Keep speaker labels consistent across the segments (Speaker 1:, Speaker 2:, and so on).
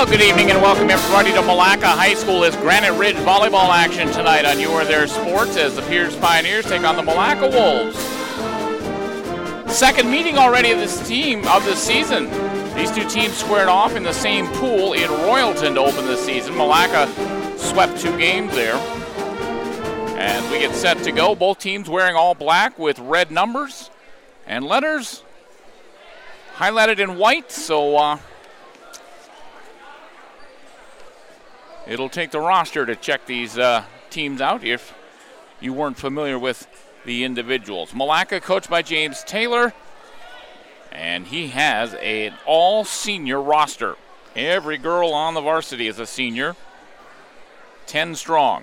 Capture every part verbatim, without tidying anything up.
Speaker 1: good evening and welcome everybody to Malacca High School. It's Granite Ridge volleyball action tonight on You Are There Sports as the Pierce Pioneers take on the Malacca Wolves. Second meeting already of this team of the season. These two teams squared off in the same pool in Royalton to open the season. Malacca swept two games there. As we get set to go, both teams wearing all black with red numbers and letters highlighted in white, so uh, it'll take the roster to check these uh, teams out if you weren't familiar with the individuals. Malacca coached by James Taylor, and he has an all-senior roster. Every girl on the varsity is a senior, ten strong.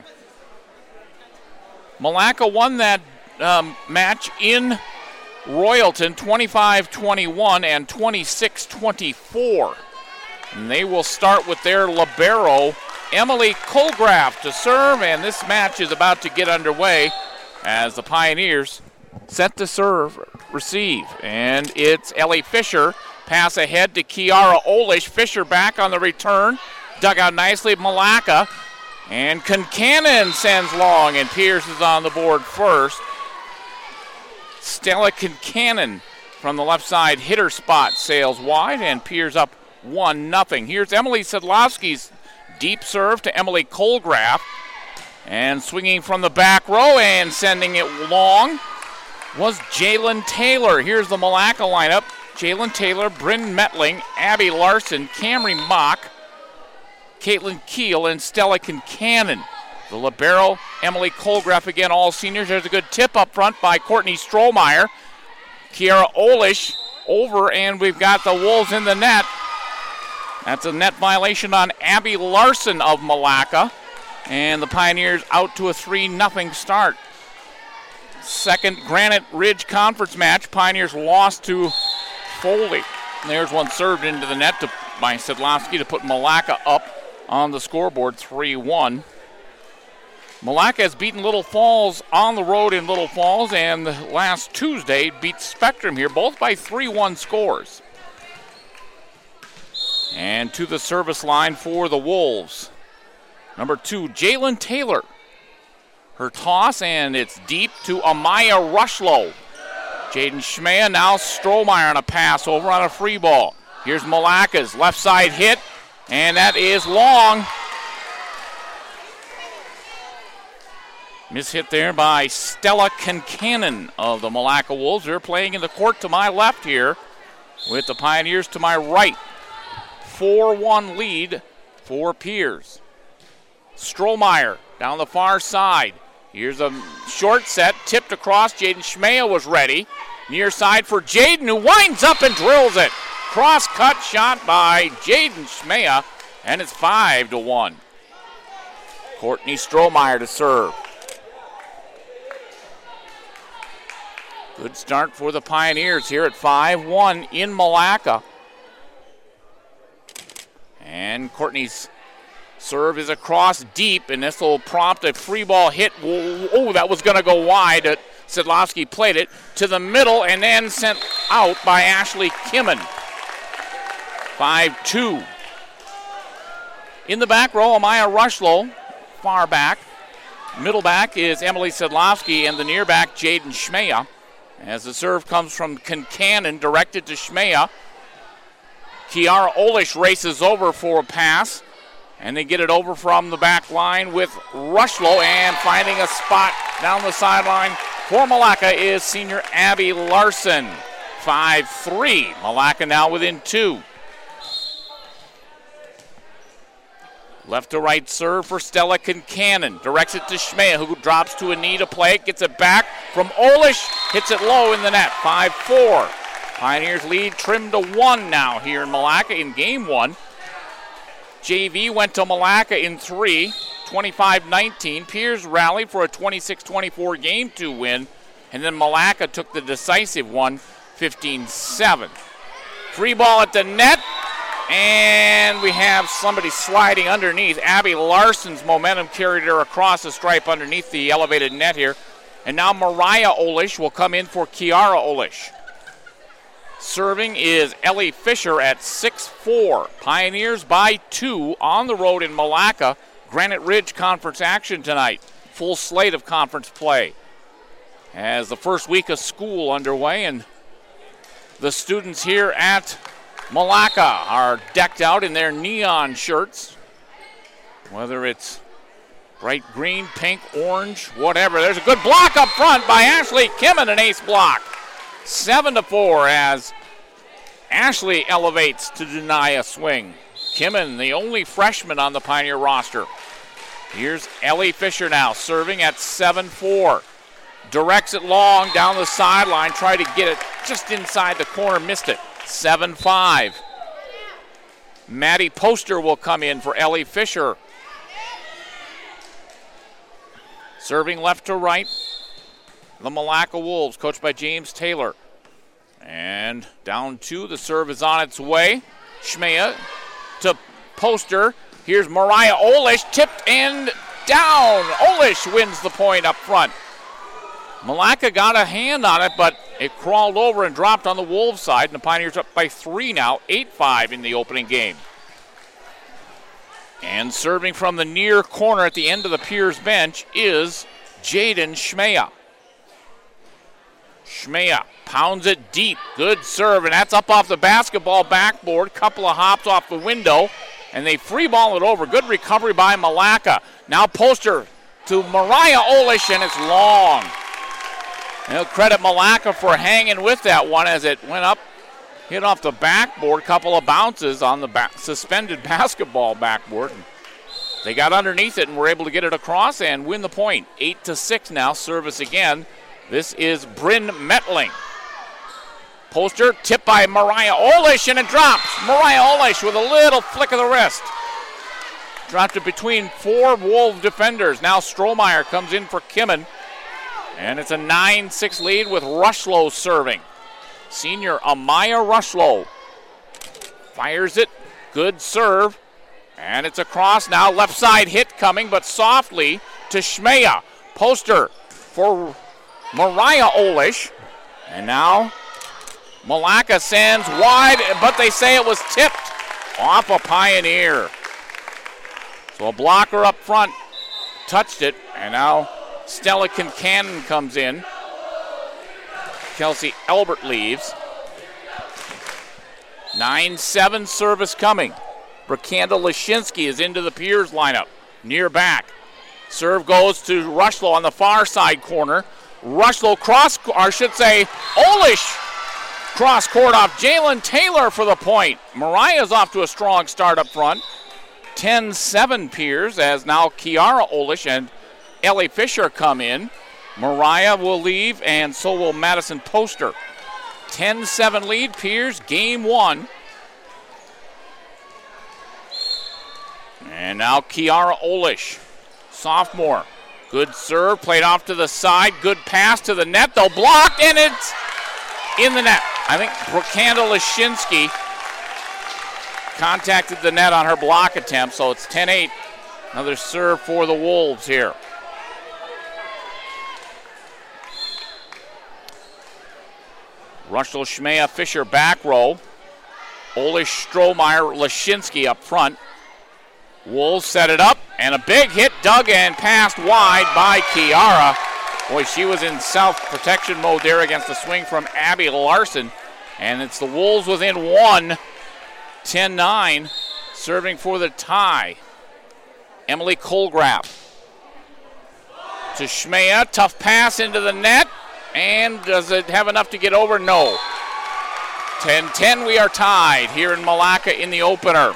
Speaker 1: Malacca won that um, match in Royalton twenty-five twenty-one and twenty-six twenty-four. And they will start with their libero, Emily Colgraff, to serve, and this match is about to get underway as the Pioneers set to serve, receive. And it's Ellie Fisher, pass ahead to Kiara Olish. Fisher back on the return, dug out nicely, Malacca. And Concannon sends long, and Pierce is on the board first. Stella Concannon from the left side hitter spot sails wide, and Pierce up one nothing. Here's Emily Sedlowski's deep serve to Emily Colgraff. And swinging from the back row and sending it long was Jalen Taylor. Here's the Malacca lineup. Jalen Taylor, Bryn Metling, Abby Larson, Camry Mock, Caitlin Keel, and Stella Concannon. The libero, Emily Colgraff again, all seniors. There's a good tip up front by Courtney Strohmeyer. Kiara Olish over, and we've got the Wolves in the net. That's a net violation on Abby Larson of Malacca. And the Pioneers out to a three nothing start. Second Granite Ridge Conference match. Pioneers lost to Foley. And there's one served into the net to, by Sedlowski to put Malacca up on the scoreboard three one. Malacca has beaten Little Falls on the road in Little Falls, and last Tuesday beat Spectrum here, both by three one scores. And to the service line for the Wolves. Number two, Jalen Taylor. Her toss, and it's deep to Amaya Rushlow. Jaden Schmea, now Strohmeyer on a pass over on a free ball. Here's Malacca's left side hit, and that is long. Mishit there by Stella Concannon of the Malacca Wolves. They're playing in the court to my left here with the Pioneers to my right. four one lead for Pierce. Strohmeyer down the far side. Here's a short set, tipped across. Jaden Schmea was ready. Near side for Jaden, who winds up and drills it. Cross-cut shot by Jaden Schmea, and it's five to one. Courtney Strohmeyer to serve. Good start for the Pioneers here at five one in Malacca. And Courtney's serve is across deep, and this will prompt a free ball hit. Oh, that was going to go wide. Sedlowski played it to the middle and then sent out by Ashley Kimmen. five two. In the back row, Amaya Rushlow, far back. Middle back is Emily Sedlowski, and the near back, Jaden Schmea. As the serve comes from Concannon, directed to Schmea. Kiara Olish races over for a pass, and they get it over from the back line with Rushlow, and finding a spot down the sideline for Malacca is senior Abby Larson. five three. Malacca now within two. Left to right serve for Stella Concannon. Directs it to Schmea, who drops to a knee to play it. Gets it back from Olish. Hits it low in the net. five four. Pioneers lead trimmed to one now here in Malacca in game one. J V went to Malacca in three, twenty-five nineteen. Pierce rallied for a twenty-six twenty-four game two win. And then Malacca took the decisive one, fifteen seven. Free ball at the net. And we have somebody sliding underneath. Abby Larson's momentum carried her across the stripe underneath the elevated net here. And now Mariah Olish will come in for Kiara Olish. Serving is Ellie Fisher at six four. Pioneers by two on the road in Malacca. Granite Ridge Conference action tonight. Full slate of conference play as the first week of school underway, and the students here at Malacca are decked out in their neon shirts, whether it's bright green, pink, orange, whatever. There's a good block up front by Ashley Kimmin, an ace block. Seven to four as Ashley elevates to deny a swing. Kimmin, the only freshman on the Pioneer roster. Here's Ellie Fisher now, serving at seven four. Directs it long down the sideline, tried to get it just inside the corner, missed it. seven five. Maddie Poster will come in for Ellie Fisher. Serving left to right, the Malacca Wolves, coached by James Taylor. And down two, the serve is on its way. Schmea to Poster. Here's Mariah Olish, tipped and down. Olish wins the point up front. Malacca got a hand on it, but it crawled over and dropped on the Wolves side, and the Pioneers up by three now, eight five in the opening game. And serving from the near corner at the end of the Piers bench is Jaden Schmea. Schmea pounds it deep. Good serve, and that's up off the basketball backboard. Couple of hops off the window, and they free ball it over. Good recovery by Malacca. Now Poster to Mariah Olish, and it's long. They'll credit Malacca for hanging with that one as it went up, hit off the backboard. Couple of bounces on the back, suspended basketball backboard. They got underneath it and were able to get it across and win the point. Eight to six now. Service again. This is Bryn Metling. Poster tipped by Mariah Olish, and it drops. Mariah Olish with a little flick of the wrist. Dropped it between four Wolf defenders. Now Strohmeyer comes in for Kimmin. And it's a nine six lead with Rushlow serving. Senior Amaya Rushlow fires it. Good serve. And it's across now. Left side hit coming, but softly to Schmea. Poster for Mariah Olish. And now Malacca sends wide, but they say it was tipped off a Pioneer. So a blocker up front touched it, and now Stella Kincannon comes in. Kelsey Elbert leaves. nine seven service coming. Brikanda Lashinsky is into the Piers lineup. Near back. Serve goes to Rushlow on the far side corner. Rushlow cross, or I should say, Olish cross court off Jalen Taylor for the point. Mariah's off to a strong start up front. ten seven Piers as now Kiara Olish and Ellie Fisher come in. Mariah will leave, and so will Madison Poster. ten seven lead, Piers, game one. And now Kiara Olish, sophomore. Good serve, played off to the side. Good pass to the net, though blocked, and it's in the net. I think Brikanda Lashinsky contacted the net on her block attempt, so it's ten eight. Another serve for the Wolves here. Rushlow, Schmea, Fisher back row. Olish, Strohmeyer, Lashinsky up front. Wolves set it up, and a big hit dug and passed wide by Kiara. Boy, she was in self-protection mode there against the swing from Abby Larson. And it's the Wolves within one, ten nine, serving for the tie. Emily Colgraf to Schmea, tough pass into the net. And does it have enough to get over? No. ten ten, we are tied here in Malacca in the opener.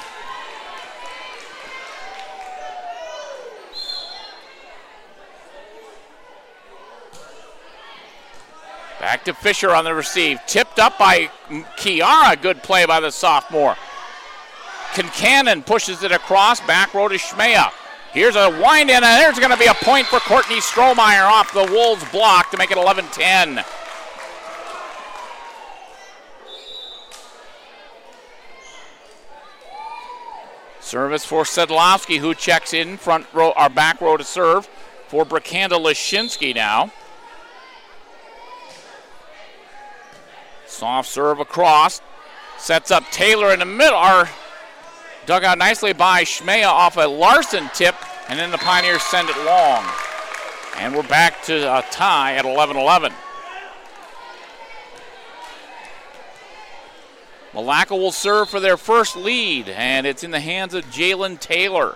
Speaker 1: Back to Fisher on the receive. Tipped up by Kiara. Good play by the sophomore. Kincannon pushes it across. Back row to Schmea. Here's a wind in, and there's going to be a point for Courtney Strohmeyer off the Wolves block to make it eleven ten. Service for Sedlowski, who checks in front row or back row to serve for Brikanda Lashinsky now. Soft serve across. Sets up Taylor in the middle. Are dug out nicely by Schmea off a Larson tip, and then the Pioneers send it long. And we're back to a tie at eleven eleven. Malacca will serve for their first lead, and it's in the hands of Jalen Taylor.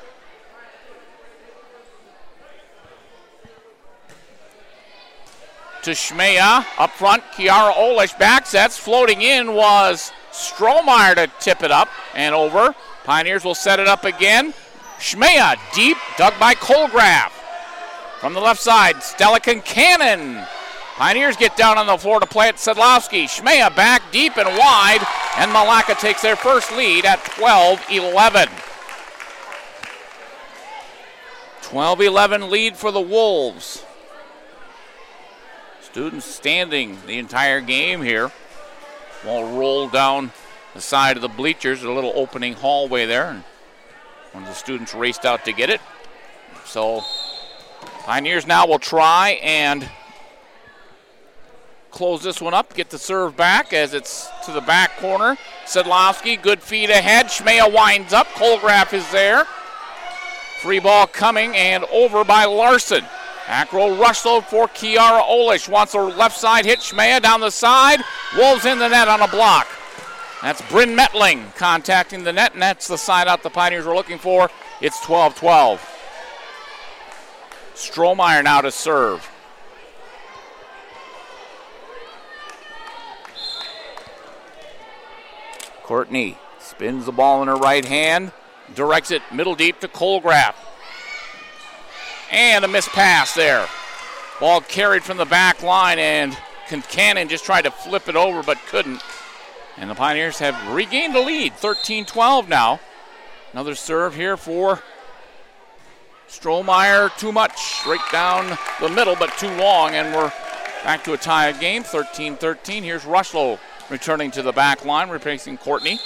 Speaker 1: To Schmea, up front, Kiara Olish back sets. Floating in was Strohmeyer to tip it up and over. Pioneers will set it up again. Schmea, deep, dug by Colgraf. From the left side, Stella Concannon. Pioneers get down on the floor to play it. Sedlowski. Schmea back deep and wide, and Malacca takes their first lead at twelve eleven. twelve eleven lead for the Wolves. Students standing the entire game here. Ball rolled down the side of the bleachers, a little opening hallway there, and one of the students raced out to get it. So Pioneers now will try and close this one up, get the serve back as it's to the back corner. Sedlowski, good feed ahead. Schmea winds up. Colgraf is there. Free ball coming and over by Larson. Back row rush though for Kiara Olish. Wants a left side hit. Schmea down the side. Wolves in the net on a block. That's Bryn Metling contacting the net, and that's the side out the Pioneers were looking for. It's twelve twelve. Strohmeyer now to serve. Courtney spins the ball in her right hand, directs it middle deep to Colgraf. And a missed pass there. Ball carried from the back line, and Concannon just tried to flip it over but couldn't. And the Pioneers have regained the lead, thirteen twelve now. Another serve here for Strohmeyer, too much. Right down the middle, but too long, and we're back to a tie game, thirteen thirteen. Here's Rushlow returning to the back line, replacing Courtney.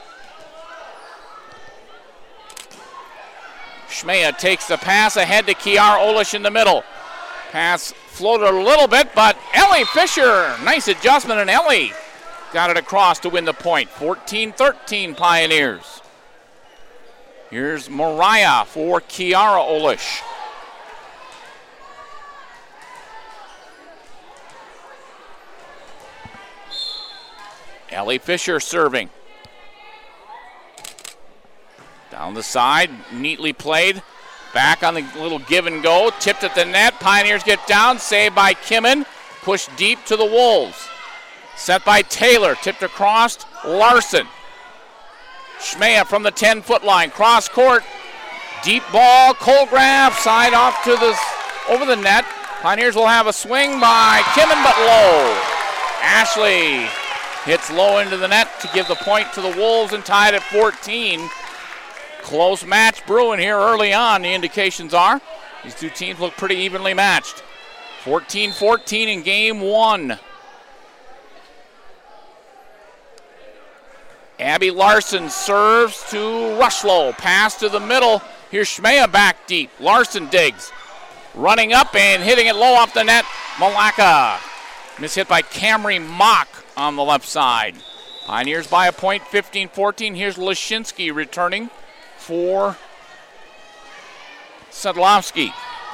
Speaker 1: Schmea takes the pass ahead to Kiara Olish in the middle. Pass floated a little bit, but Ellie Fisher, nice adjustment, and Ellie got it across to win the point. fourteen thirteen Pioneers. Here's Mariah for Kiara Olish. Ellie Fisher serving. Down the side, neatly played. Back on the little give and go. Tipped at the net. Pioneers get down. Saved by Kimmin. Pushed deep to the Wolves. Set by Taylor. Tipped across. Larson. Schmea from the ten-foot line. Cross court. Deep ball. Colgraf. Side off to the over the net. Pioneers will have a swing by Kimmin, but low. Ashley hits low into the net to give the point to the Wolves and tied at fourteen. Close match brewing here early on, the indications are. These two teams look pretty evenly matched. fourteen fourteen in game one. Abby Larson serves to Rushlow. Pass to the middle. Here's Schmea back deep. Larson digs. Running up and hitting it low off the net. Malacca. Mishit by Camry Mock on the left side. Pioneers by a point, fifteen fourteen. Here's Lashinsky returning for Sedlowski.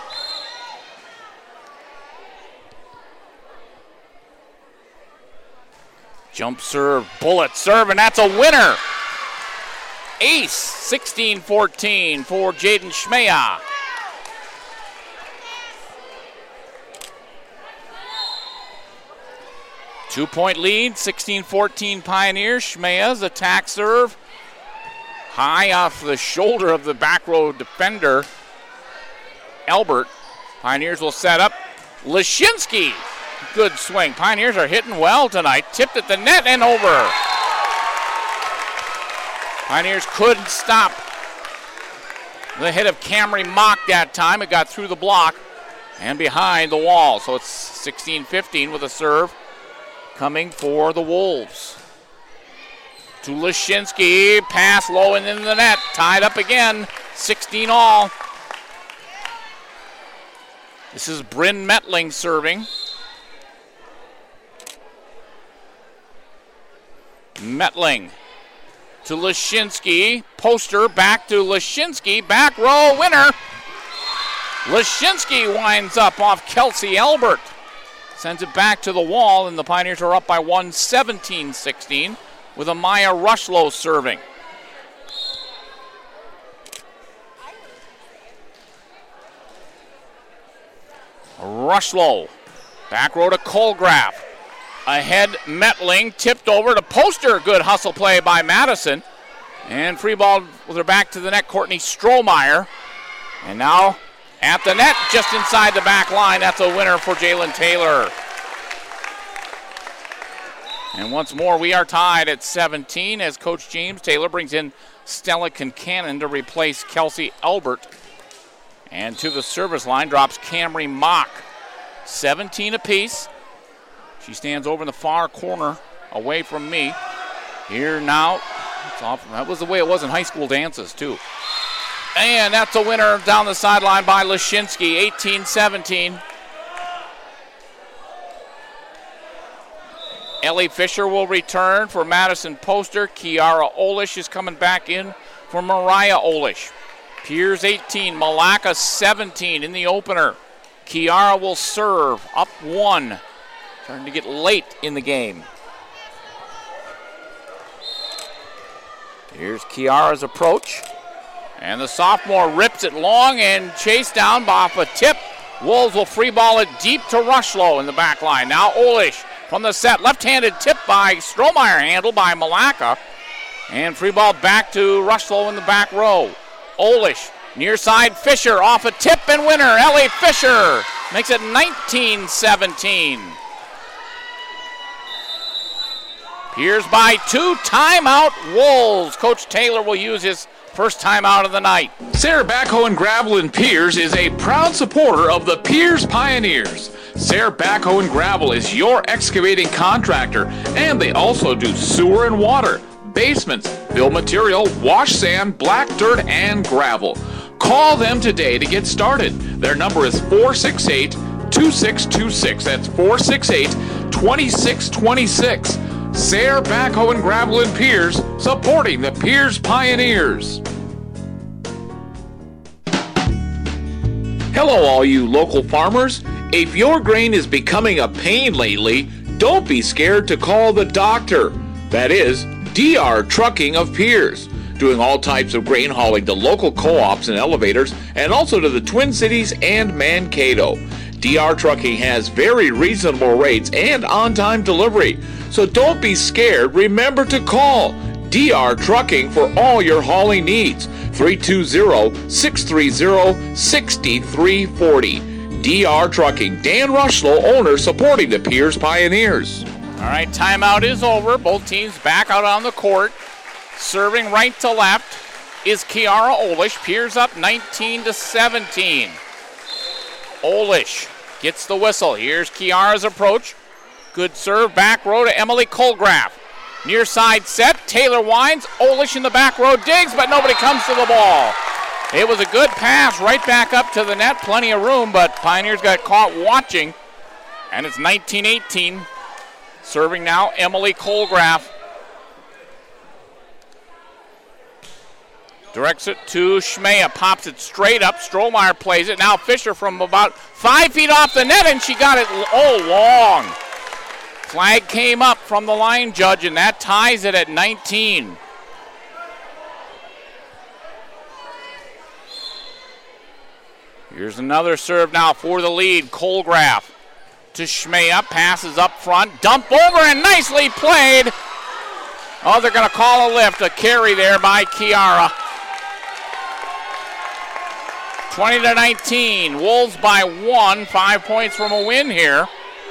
Speaker 1: Jump serve, bullet serve, and that's a winner. Ace, sixteen fourteen for Jaden Schmea. Two-point lead, sixteen fourteen Pioneers. Schmea's attack serve. High off the shoulder of the back row defender, Albert. Pioneers will set up. Lashinsky, good swing. Pioneers are hitting well tonight. Tipped at the net and over. Pioneers couldn't stop the hit of Camry Mock that time. It got through the block and behind the wall. So it's sixteen fifteen with a serve coming for the Wolves. To Lashinsky, pass low and in the net. Tied up again, sixteen all. This is Bryn Metling serving. Metling to Lashinsky. Poster back to Lashinsky. Back row winner. Lashinsky winds up off Kelsey Albert. Sends it back to the wall, and the Pioneers are up by one, seventeen sixteen, with Amaya Rushlow serving. Rushlow. Back row to Colgraf. Ahead, Metling. Tipped over to Poster. Good hustle play by Madison. And free ball with her back to the net, Courtney Strohmeyer. And now at the net, just inside the back line. That's a winner for Jalen Taylor. And once more, we are tied at seventeen as Coach James Taylor brings in Stella Kincannon to replace Kelsey Albert. And to the service line drops Camry Mock. seventeen apiece. She stands over in the far corner away from me. Here now. It's off. That was the way it was in high school dances, too. And that's a winner down the sideline by Lashinsky, eighteen seventeen. Ellie Fisher will return for Madison Poster. Kiara Olish is coming back in for Mariah Olish. Piers eighteen, Malacca seventeen in the opener. Kiara will serve, up one. Starting to get late in the game. Here's Kiara's approach. And the sophomore rips it long and chased down off a tip. Wolves will free ball it deep to Rushlow in the back line. Now Olish from the set. Left-handed tip by Strohmeyer, handled by Malacca. And free ball back to Rushlow in the back row. Olish, near side Fisher, off a tip and winner. Ellie Fisher makes it nineteen seventeen. Piers by two, timeout Wolves. Coach Taylor will use his first timeout of the night.
Speaker 2: Sayre Backhoe and Gravel in Piers is a proud supporter of the Piers Pioneers. Sayre Backhoe and Gravel is your excavating contractor, and they also do sewer and water, basements, fill material, wash sand, black dirt, and gravel. Call them today to get started. Their number is four six eight, two six two six. That's four six eight, two six two six. Sayre Backhoe and Gravel in Piers, supporting the Piers Pioneers. Hello, all you local farmers. If your grain is becoming a pain lately, don't be scared to call the doctor. That is, D R Trucking of Piers, doing all types of grain hauling to local co-ops and elevators, and also to the Twin Cities and Mankato. D R Trucking has very reasonable rates and on-time delivery. So don't be scared. Remember to call D R Trucking for all your hauling needs. three two zero, six three zero, six three four zero. D R Trucking. Dan Rushlow, owner, supporting the Piers Pioneers.
Speaker 1: All right, timeout is over. Both teams back out on the court. Serving right to left is Kiara Olish. Piers up nineteen to seventeen. Olish gets the whistle. Here's Kiara's approach. Good serve, back row to Emily Colgraf. Near side set, Taylor winds. Olish in the back row digs, but nobody comes to the ball. It was a good pass right back up to the net. Plenty of room, but Pioneers got caught watching. And it's nineteen eighteen. Serving now, Emily Colgraf. Directs it to Schmea, pops it straight up. Strohmeyer plays it. Now Fisher from about five feet off the net, and she got it oh long. Flag came up from the line judge, and that ties it at nineteen. Here's another serve now for the lead. Colgraf to Schmea, passes up front, dump over, and nicely played. Oh, they're going to call a lift, a carry there by Kiara. twenty to nineteen, Wolves by one, five points from a win here.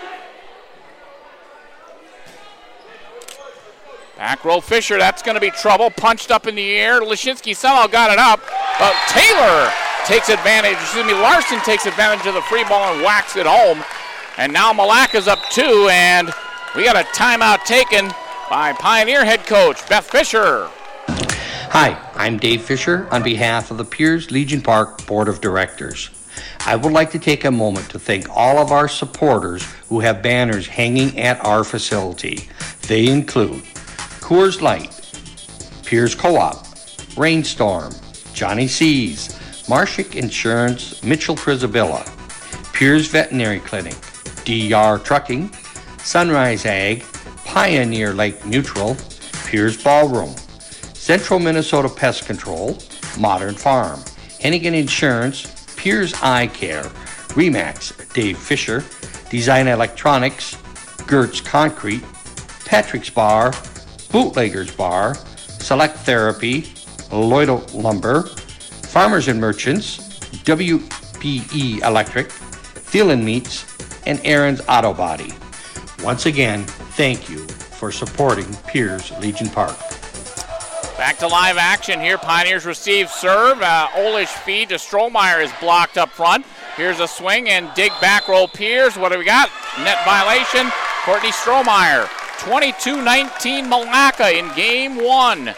Speaker 1: Back row Fisher, that's going to be trouble. Punched up in the air. Lashinsky somehow got it up, but Taylor takes advantage. Excuse me, Larson takes advantage of the free ball and whacks it home. And now Malacca's up two, and we got a timeout taken by Pioneer head coach Beth Fisher.
Speaker 3: Hi, I'm Dave Fisher on behalf of the Piers Legion Park Board of Directors. I would like to take a moment to thank all of our supporters who have banners hanging at our facility. They include Coors Light, Piers Co-op, Rainstorm, Johnny C's, Marshik Insurance, Mitchell Prisabilla, Piers Veterinary Clinic, D R Trucking, Sunrise Ag, Pioneer Lake Mutual, Piers Ballroom, Central Minnesota Pest Control, Modern Farm, Hennigan Insurance, Piers Eye Care, Remax, Dave Fisher, Design Electronics, Gertz Concrete, Patrick's Bar, Bootleggers Bar, Select Therapy, Lloyd Lumber, Farmers and Merchants, W P E Electric, Thielen Meats, and Aaron's Auto Body. Once again, thank you for supporting Piers Legion Park.
Speaker 1: Back to live action here. Pioneers receive serve. Uh, Olish feed to Strohmeyer is blocked up front. Here's a swing and dig back row Piers. What do we got? Net violation. Courtney Strohmeyer. twenty-two nineteen Malacca in game one.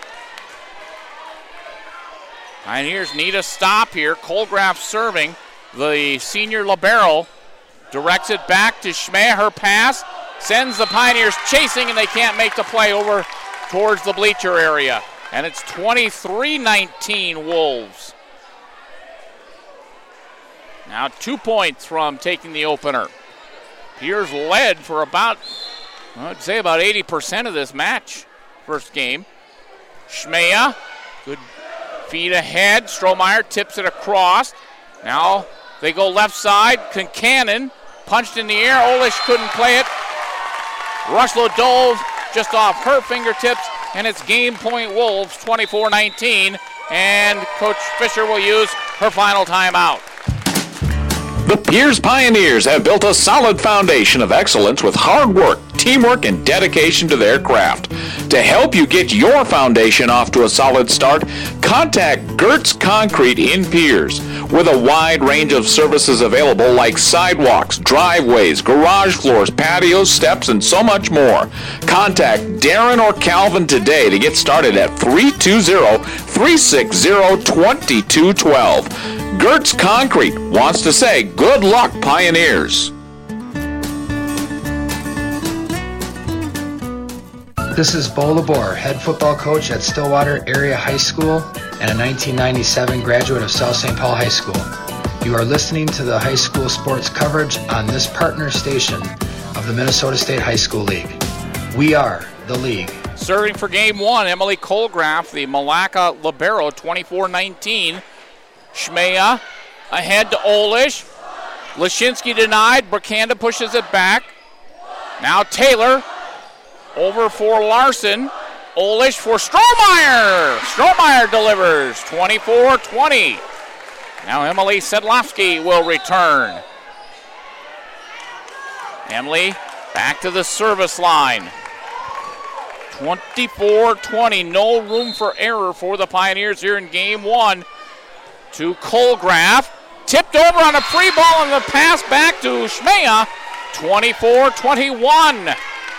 Speaker 1: Pioneers need a stop here. Colgraf serving. The senior libero directs it back to Schmea. Her pass sends the Pioneers chasing, and they can't make the play over towards the bleacher area. And it's twenty-three nineteen Wolves. Now two points from taking the opener. Piers led for about, I'd say about eighty percent of this match, first game. Schmea, good feed ahead. Strohmeyer tips it across. Now they go left side. Concannon punched in the air. Olish couldn't play it. Rushlow dove just off her fingertips, and it's game point Wolves, twenty-four nineteen, and Coach Fisher will use her final timeout.
Speaker 2: The Piers Pioneers have built a solid foundation of excellence with hard work, teamwork, and dedication to their craft. To help you get your foundation off to a solid start, contact Gertz Concrete in Piers. With a wide range of services available like sidewalks, driveways, garage floors, patios, steps, and so much more. Contact Darren or Calvin today to get started at three two zero, three six zero, two two one two. Gertz Concrete wants to say good luck, Pioneers.
Speaker 4: This is Bo Labor, head football coach at Stillwater Area High School and a nineteen ninety-seven graduate of South Saint Paul High School. You are listening to the high school sports coverage on this partner station of the Minnesota State High School League. We are the league.
Speaker 1: Serving for game one, Emily Colgraf, the Malacca libero, twenty-four nineteen. Schmea ahead to Olish. Lashinsky denied. Burkanda pushes it back. Now Taylor over for Larson. Olish for Strohmeyer. Strohmeyer delivers, twenty-four twenty. Now Emily Sedlowski will return. Emily back to the service line. twenty-four twenty, no room for error for the Pioneers here in game one. To Colgraf, tipped over on a free ball and the pass back to Schmea, twenty-four twenty-one.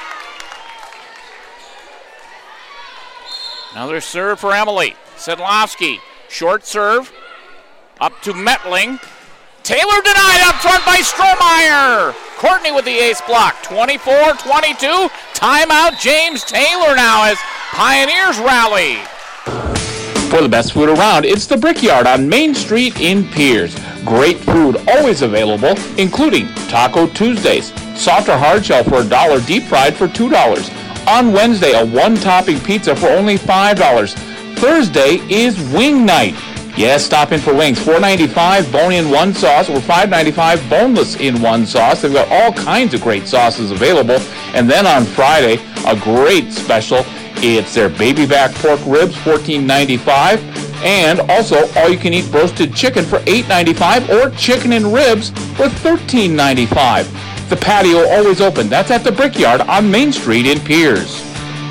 Speaker 1: Another serve for Emily. Sedlowski, short serve, up to Metling. Taylor denied up front by Strohmeyer. Courtney with the ace block, twenty-four twenty-two. Timeout James Taylor now as Pioneers rally.
Speaker 2: For the best food around, it's the Brickyard on Main Street in Piers. Great food always available, including Taco Tuesdays, soft or hard shell for a dollar, deep fried for two dollars. On Wednesday, a one-topping pizza for only five dollars. Thursday is wing night. Yes, stop in for wings. four ninety-five bone in one sauce or five ninety-five boneless in one sauce. They've got all kinds of great sauces available. And then on Friday, a great special. It's their baby back pork ribs, fourteen ninety-five, and also all-you-can-eat roasted chicken for eight ninety-five, or chicken and ribs for thirteen ninety-five. The patio always open. That's at the Brickyard on Main Street in Piers.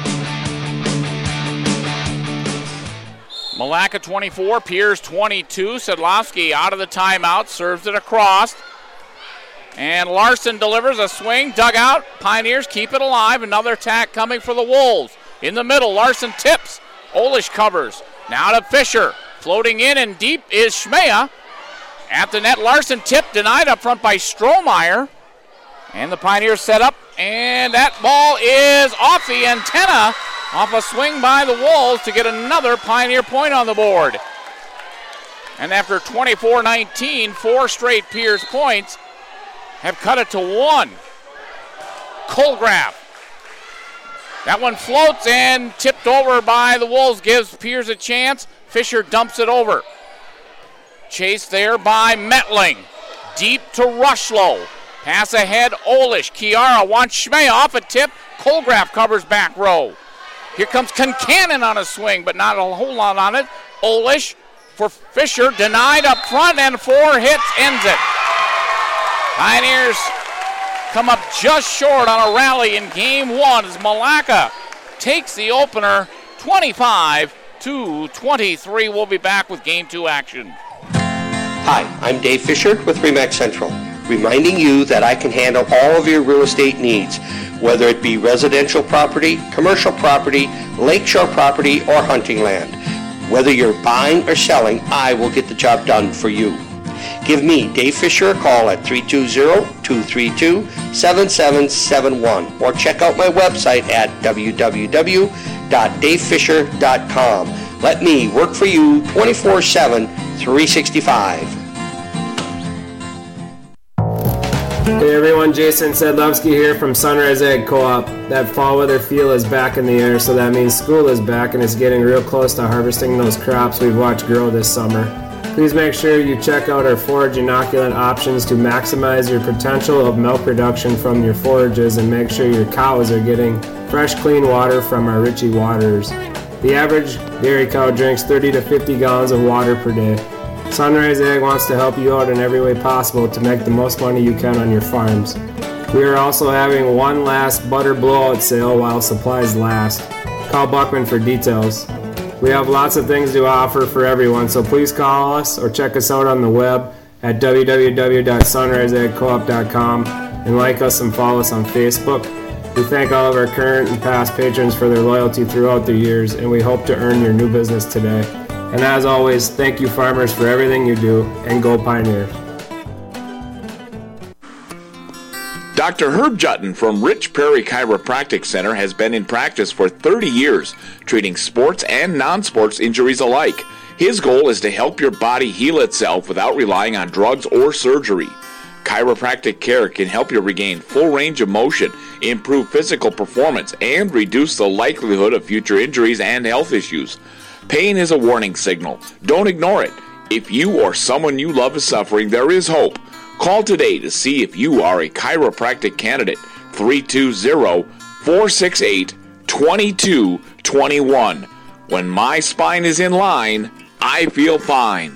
Speaker 1: Malacca twenty-four, Piers twenty-two. Sedlowski out of the timeout, serves it across. And Larson delivers a swing, dug out. Pioneers keep it alive. Another attack coming for the Wolves. In the middle, Larson tips. Olish covers. Now to Fisher. Floating in and deep is Schmea. At the net, Larson tipped, denied up front by Strohmeyer. And the Pioneers set up, and that ball is off the antenna off a swing by the Wolves to get another Pioneer point on the board. And after twenty-four nineteen, four straight Pierce points have cut it to one. Colgraf. That one floats and tipped over by the Wolves, gives Pierce a chance. Fisher dumps it over. Chased there by Metling. Deep to Rushlow. Pass ahead, Olish. Kiara wants Schmea off a tip. Colgraf covers back row. Here comes Concannon on a swing, but not a whole lot on it. Olish for Fisher, denied up front, and four hits ends it. Pioneers come up just short on a rally in game one as Malacca takes the opener twenty-five to twenty-three. We'll be back with game two action.
Speaker 3: Hi, I'm Dave Fisher with Remax Central, reminding you that I can handle all of your real estate needs, whether it be residential property, commercial property, lakeshore property, or hunting land. Whether you're buying or selling, I will get the job done for you. Give me, Dave Fisher, a call at three two zero, two three two, seven seven seven one or check out my website at w w w dot dave fisher dot com. Let me work for you twenty-four seven, three sixty-five.
Speaker 5: Hey everyone, Jason Sedlowski here from Sunrise Ag Co-op. That fall weather feel is back in the air, so that means school is back and it's getting real close to harvesting those crops we've watched grow this summer. Please make sure you check out our forage inoculant options to maximize your potential of milk production from your forages, and make sure your cows are getting fresh, clean water from our Ritchie Waters. The average dairy cow drinks thirty to fifty gallons of water per day. Sunrise Ag wants to help you out in every way possible to make the most money you can on your farms. We are also having one last butter blowout sale while supplies last. Call Buckman for details. We have lots of things to offer for everyone, so please call us or check us out on the web at w w w dot sunrise ag co op dot com and like us and follow us on Facebook. We thank all of our current and past patrons for their loyalty throughout the years, and we hope to earn your new business today. And as always, thank you farmers for everything you do, and go Pioneers.
Speaker 2: Doctor Herb Jutton from Rich Prairie Chiropractic Center has been in practice for thirty years, treating sports and non-sports injuries alike. His goal is to help your body heal itself without relying on drugs or surgery. Chiropractic care can help you regain full range of motion, improve physical performance, and reduce the likelihood of future injuries and health issues. Pain is a warning signal. Don't ignore it. If you or someone you love is suffering, there is hope. Call today to see if you are a chiropractic candidate. three two zero, four six eight, two two two one. When my spine is in line, I feel fine.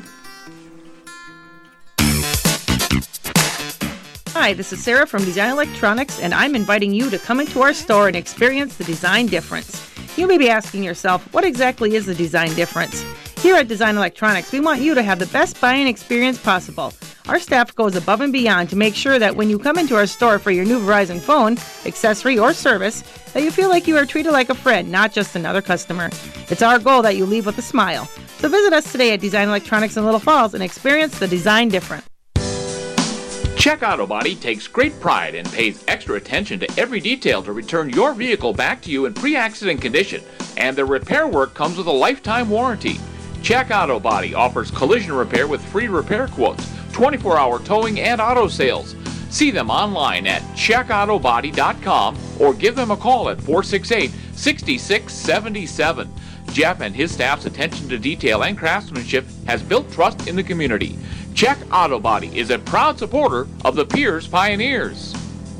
Speaker 6: Hi, this is Sarah from Design Electronics, and I'm inviting you to come into our store and experience the design difference. You may be asking yourself, what exactly is the design difference? Here at Design Electronics, we want you to have the best buying experience possible. Our staff goes above and beyond to make sure that when you come into our store for your new Verizon phone, accessory, or service, that you feel like you are treated like a friend, not just another customer. It's our goal that you leave with a smile. So visit us today at Design Electronics in Little Falls and experience the design difference.
Speaker 1: Check Auto Body takes great pride and pays extra attention to every detail to return your vehicle back to you in pre-accident condition, and their repair work comes with a lifetime warranty. Check Auto Body offers collision repair with free repair quotes, twenty-four hour towing, and auto sales. See them online at check auto body dot com or give them a call at four six eight, six six seven seven. Jeff and his staff's attention to detail and craftsmanship has built trust in the community. Check Auto Body is a proud supporter of the Pierce Pioneers.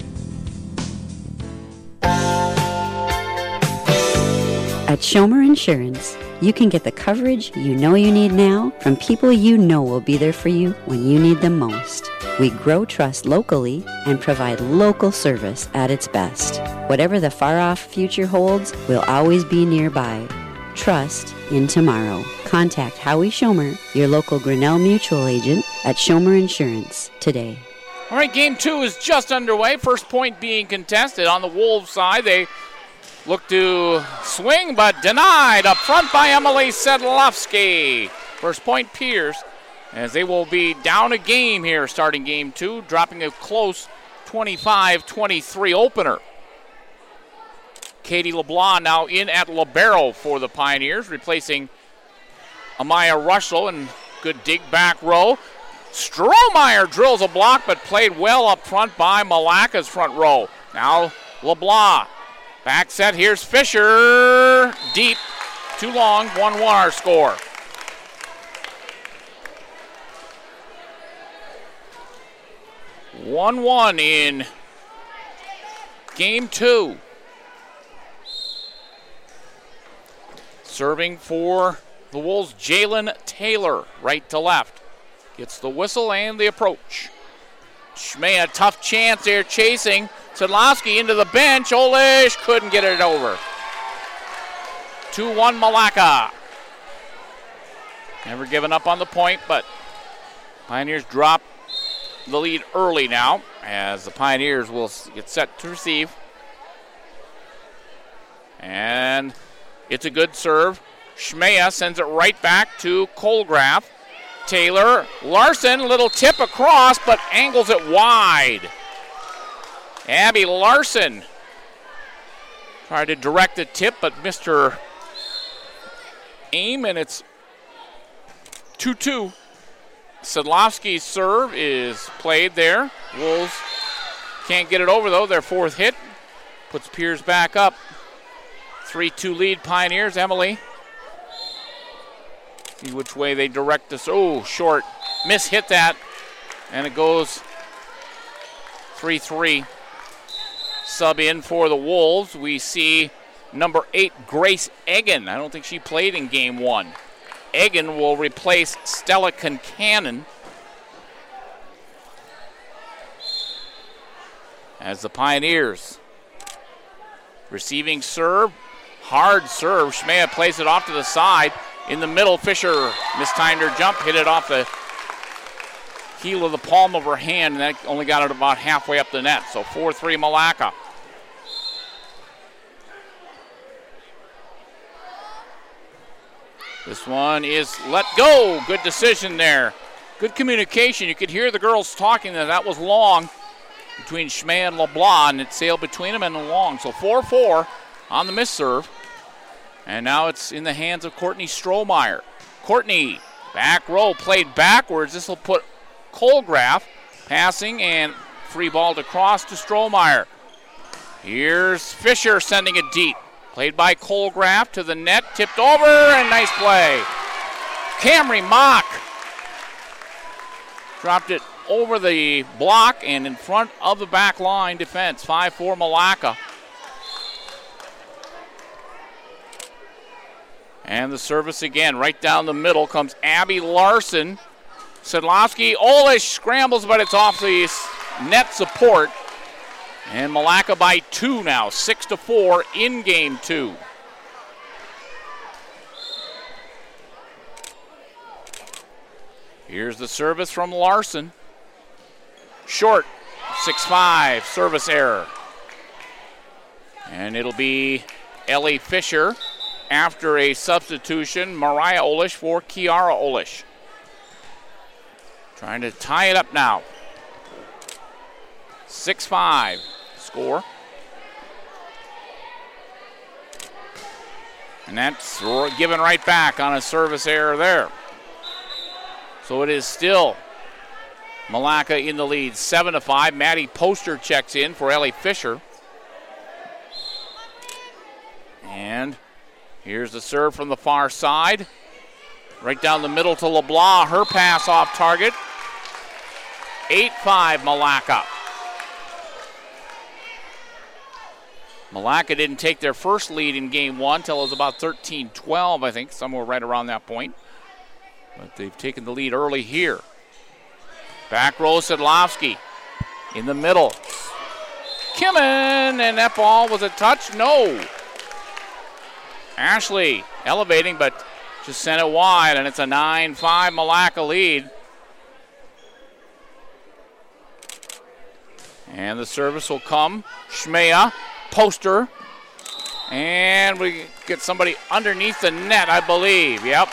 Speaker 7: At Schomer Insurance, you can get the coverage you know you need now from people you know will be there for you when you need them most. We grow trust locally and provide local service at its best. Whatever the far-off future holds, we'll always be nearby. Trust in tomorrow. Contact Howie Schomer, your local Grinnell Mutual agent at Schomer Insurance today.
Speaker 1: All right, game two is just underway. First point being contested on the Wolves side. They look to swing, but denied up front by Emily Sedlowski. First point Pierce, as they will be down a game here starting game two, dropping a close twenty-five twenty-three opener. Katie LeBlanc now in at libero for the Pioneers, replacing Amaya Russell, and good dig back row. Strohmeyer drills a block, but played well up front by Malacca's front row. Now LeBlanc. Back set, here's Fisher. Deep, too long, one one our score. one one in game two. Serving for the Wolves, Jalen Taylor, right to left. Gets the whistle and the approach. Schmea, tough chance there chasing. Sedlowski into the bench. Olish couldn't get it over. two one Malacca. Never given up on the point, but Pioneers drop the lead early now as the Pioneers will get set to receive. And it's a good serve. Schmea sends it right back to Colgraf. Taylor, Larson, little tip across, but angles it wide. Abby Larson tried to direct the tip, but missed her aim, and it's two two. Sedlowski's serve is played there. Wolves can't get it over, though. Their fourth hit puts Piers back up. three two lead Pioneers. Emily. See which way they direct this. Oh, short. Miss hit that. And it goes three three. Sub in for the Wolves. We see number eight, Grace Egan. I don't think she played in game one. Egan will replace Stella Concannon. As the Pioneers receiving serve. Hard serve. Schmea plays it off to the side. In the middle, Fisher mistimed her jump, hit it off the heel of the palm of her hand, and that only got it about halfway up the net. So four three Malacca. This one is let go. Good decision there. Good communication. You could hear the girls talking that that was long between Schmea and LeBlanc, and it sailed between them and long. So four four on the miss serve. And now it's in the hands of Courtney Strohmeyer. Courtney, back row, played backwards. This will put Colgraf passing and free ball to cross to Strohmeyer. Here's Fisher sending it deep. Played by Colgraf to the net, tipped over, and nice play. Camry Mock dropped it over the block and in front of the back line defense. five four Malacca. And the service again, right down the middle comes Abby Larson. Sedlowski, Olish scrambles, but it's off the net support. And Malacca by two now, six to four in game two. Here's the service from Larson. Short, six five, service error. And it'll be Ellie Fisher after a substitution, Mariah Olish for Kiara Olish. Trying to tie it up now. six five score. And that's given right back on a service error there. So it is still Malacca in the lead, seven to five. Maddie Poster checks in for Ellie Fisher. And here's the serve from the far side. Right down the middle to LeBlanc. Her pass off target. eight five Malacca. Malacca didn't take their first lead in game one until it was about thirteen twelve, I think, somewhere right around that point. But they've taken the lead early here. Back row Sedlowski in the middle. Kimmen, and that ball was a touch? No. Ashley elevating, but just sent it wide, and it's a nine five Malacca lead. And the service will come. Schmea, Poster, and we get somebody underneath the net, I believe. Yep.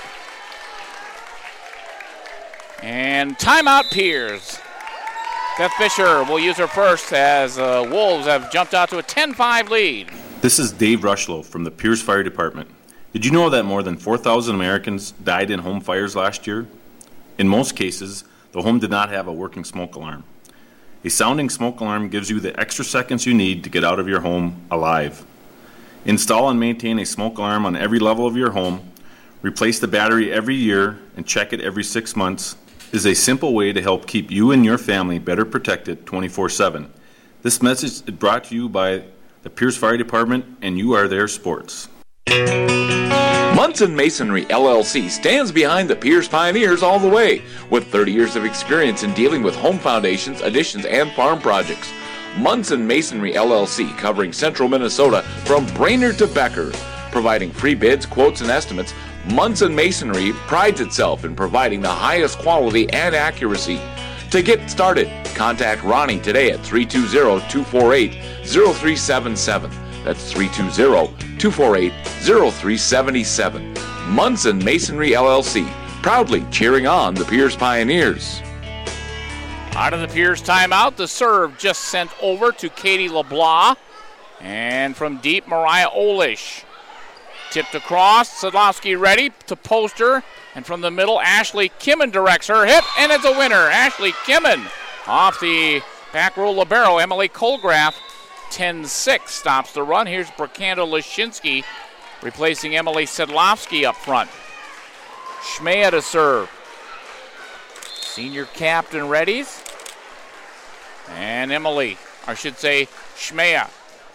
Speaker 1: And timeout Piers. Beth Fisher will use her first as uh, Wolves have jumped out to a ten five lead.
Speaker 8: This is Dave Rushlow from the Pierce Fire Department. Did you know that more than four thousand Americans died in home fires last year? In most cases, the home did not have a working smoke alarm. A sounding smoke alarm gives you the extra seconds you need to get out of your home alive. Install and maintain a smoke alarm on every level of your home, replace the battery every year, and check it every six months is a simple way to help keep you and your family better protected twenty-four seven. This message is brought to you by the Pierce Fire Department, and you are their sports.
Speaker 2: Munson Masonry, L L C stands behind the Pierce Pioneers all the way. With thirty years of experience in dealing with home foundations, additions, and farm projects. Munson Masonry, L L C, covering central Minnesota from Brainerd to Becker. Providing free bids, quotes, and estimates, Munson Masonry prides itself in providing the highest quality and accuracy. To get started, contact Ronnie today at three two zero, two four eight, zero three seven seven. That's three two zero, two four eight, zero three seven seven. Munson Masonry, L L C, proudly cheering on the Pierce Pioneers.
Speaker 1: Out of the Pierce timeout, the serve just sent over to Katie LeBlanc. And from deep, Mariah Olish. Tipped across, Sadlowski ready to poster. And from the middle, Ashley Kimmen directs her hit, and it's a winner. Ashley Kimmen off the back row libero. Emily Colgraff, ten six, stops the run. Here's Bracando Lashinsky replacing Emily Sadlowski up front. Schmea to serve. Senior captain readies. And Emily, I should say Schmea.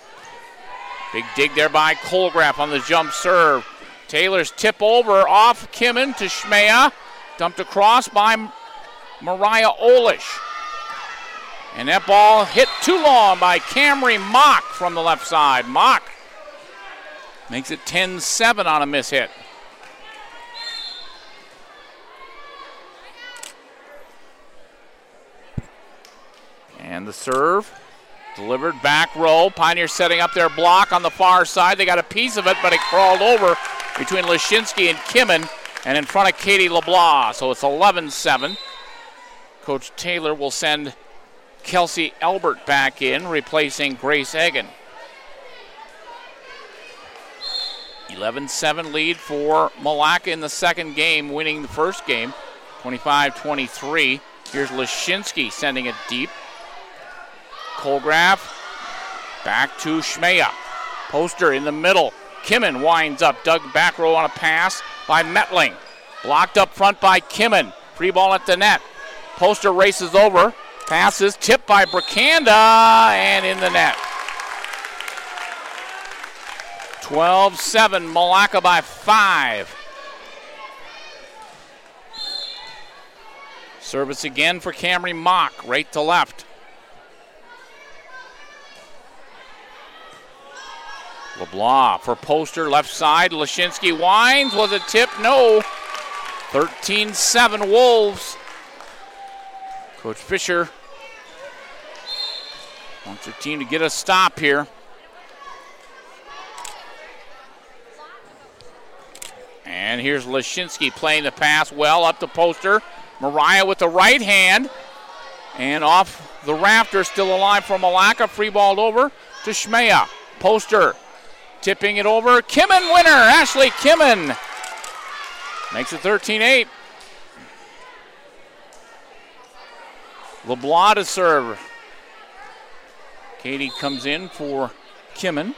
Speaker 1: Big dig there by Colgraff on the jump serve. Taylor's tip over off Kimmen to Schmea. Dumped across by Mariah Olish. And that ball hit too long by Camry Mock from the left side. Mock makes it ten seven on a miss hit. And the serve delivered back row. Pioneers setting up their block on the far side. They got a piece of it, but it crawled over between Lashinsky and Kimmen and in front of Katie LeBlanc. So it's eleven seven. Coach Taylor will send Kelsey Elbert back in, replacing Grace Egan. eleven seven lead for Malacca in the second game, winning the first game, twenty-five twenty-three. Here's Lashinsky sending it deep. Colgraff back to Schmea. Poster in the middle. Kimmen winds up. Dug back row on a pass by Metling. Blocked up front by Kimmen. Free ball at the net. Poster races over. Passes tipped by Bracanda and in the net. twelve seven, Malacca by five. Service again for Camry Mock, right to left. LeBlanc for Poster, left side. Lashinsky winds. Was it tip? No. thirteen seven Wolves. Coach Fisher wants her team to get a stop here. And here's Lashinsky playing the pass well up to Poster. Mariah with the right hand. And off the rafter, still alive for Malacca. Free balled over to Schmea. Poster tipping it over. Kimmen winner. Ashley Kimmen makes it thirteen eight. LeBlanc to serve. Katie comes in for Kimmen.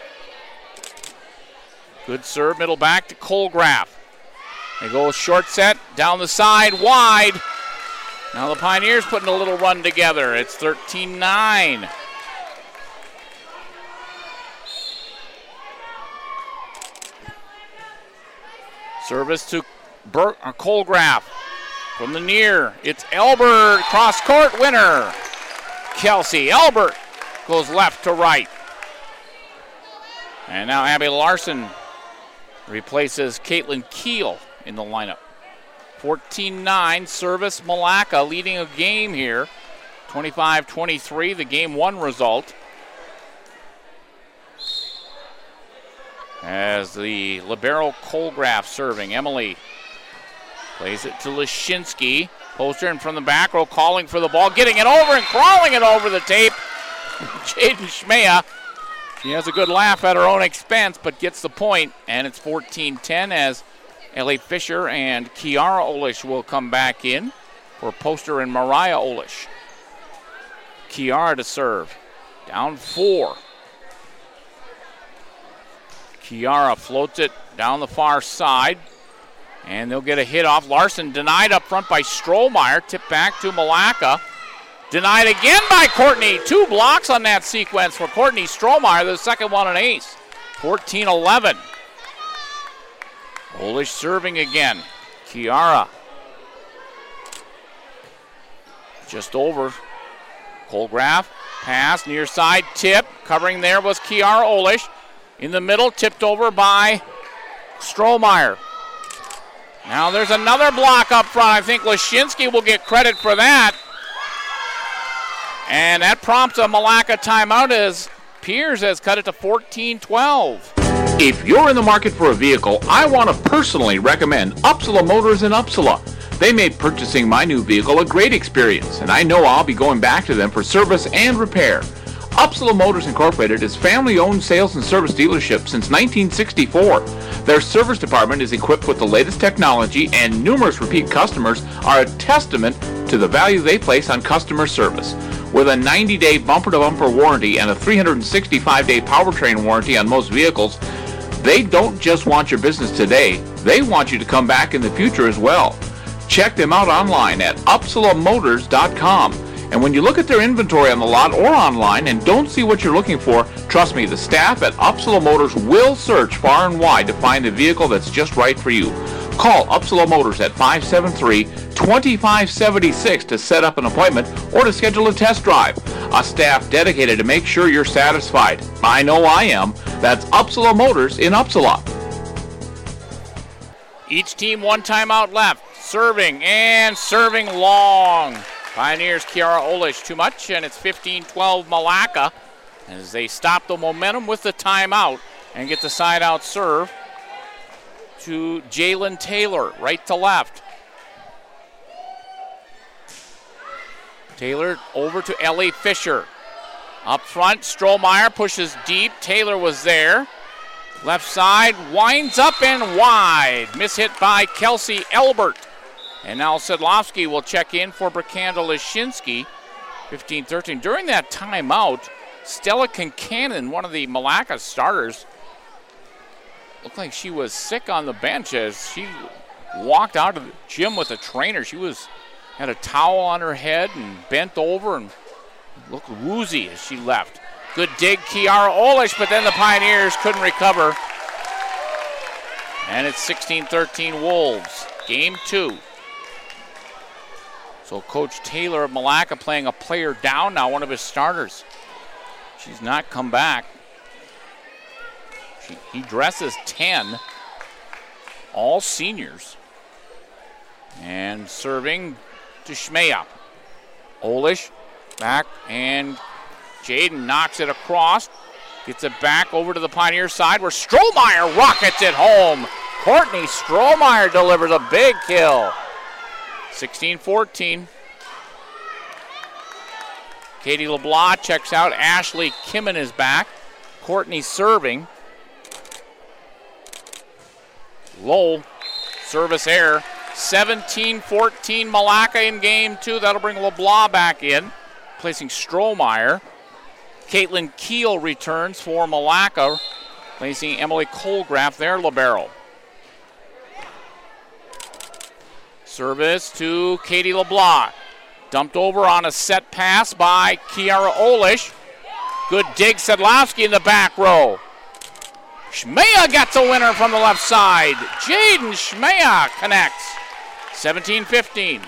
Speaker 1: Good serve, middle back to Colgraff. They go short set, down the side, wide. Now the Pioneers putting a little run together. It's thirteen nine. Service to Bert, uh, Colgraff. From the near, it's Elbert, cross-court winner. Kelsey Elbert goes left to right. And now Abby Larson replaces Caitlin Keel in the lineup. fourteen nine, Service Malacca leading a game here. twenty-five twenty-three, the game one result. As the libero Colgraff serving. Emily plays it to Lashinsky. Poster in from the back row, calling for the ball, getting it over and crawling it over the tape. Jaden Schmea She has a good laugh at her own expense, but gets the point, and it's fourteen ten as Ellie Fisher and Kiara Olish will come back in for Poster and Mariah Olish. Kiara to serve. Down four. Kiara floats it down the far side, and they'll get a hit off. Larson denied up front by Strohmeyer. Tipped back to Malacca. Denied again by Courtney. Two blocks on that sequence for Courtney Strohmeyer. The second one an ace. fourteen eleven. Olish serving again. Kiara. Just over. Colgraf. Pass near side. Tip. Covering there was Kiara Olish. In the middle. Tipped over by Strohmeyer. Now there's another block up front. I think Lashinsky will get credit for that. And that prompts a Malacca timeout as Piers has cut it to fourteen twelve.
Speaker 2: If you're in the market for a vehicle, I want to personally recommend Upsala Motors in Upsala. They made purchasing my new vehicle a great experience, and I know I'll be going back to them for service and repair. Upsala Motors Incorporated is family-owned sales and service dealership since nineteen sixty-four. Their service department is equipped with the latest technology, and numerous repeat customers are a testament to the value they place on customer service. With a ninety-day bumper-to-bumper warranty and a three hundred sixty-five day powertrain warranty on most vehicles, they don't just want your business today, they want you to come back in the future as well. Check them out online at upsala motors dot com. And when you look at their inventory on the lot or online and don't see what you're looking for, trust me, the staff at Upsala Motors will search far and wide to find a vehicle that's just right for you. Call Upsala Motors at five seven three, two five seven six to set up an appointment or to schedule a test drive. A staff dedicated to make sure you're satisfied. I know I am. That's Upsala Motors in Upsala.
Speaker 1: Each team one timeout left. Serving and serving long. Pioneers Kiara Olish too much, and it's fifteen twelve Malacca as they stop the momentum with the timeout and get the side out serve to Jalen Taylor, right to left. Taylor over to Ellie Fisher. Up front, Strohmeyer pushes deep. Taylor was there. Left side, winds up and wide. Mishit by Kelsey Elbert. And now Sedlowski will check in for Brikanda Lashinsky, fifteen thirteen. During that timeout, Stella Kincannon, one of the Malacca starters, looked like she was sick on the bench as she walked out of the gym with a trainer. She was had a towel on her head and bent over and looked woozy as she left. Good dig, Kiara Olish, but then the Pioneers couldn't recover. And it's sixteen thirteen Wolves, game two. So Coach Taylor of Malacca playing a player down now, one of his starters. She's not come back. She, he dresses ten, all seniors. And serving to Schmea. Olish back, and Jaden knocks it across. Gets it back over to the Pioneer side where Strohmeyer rockets it home. Courtney Strohmeyer delivers a big kill. sixteen fourteen. Katie LeBlanc checks out. Ashley Kimmin is back. Courtney serving. Low service error. seventeen fourteen Malacca in game two. That'll bring LeBlanc back in, placing Strohmeyer. Caitlin Keel returns for Malacca, placing Emily Colgraf there, libero. Service to Katie LeBlanc. Dumped over on a set pass by Kiara Olish. Good dig, Sedlowski in the back row. Schmea gets a winner from the left side. Jaden Schmea connects. seventeen fifteen.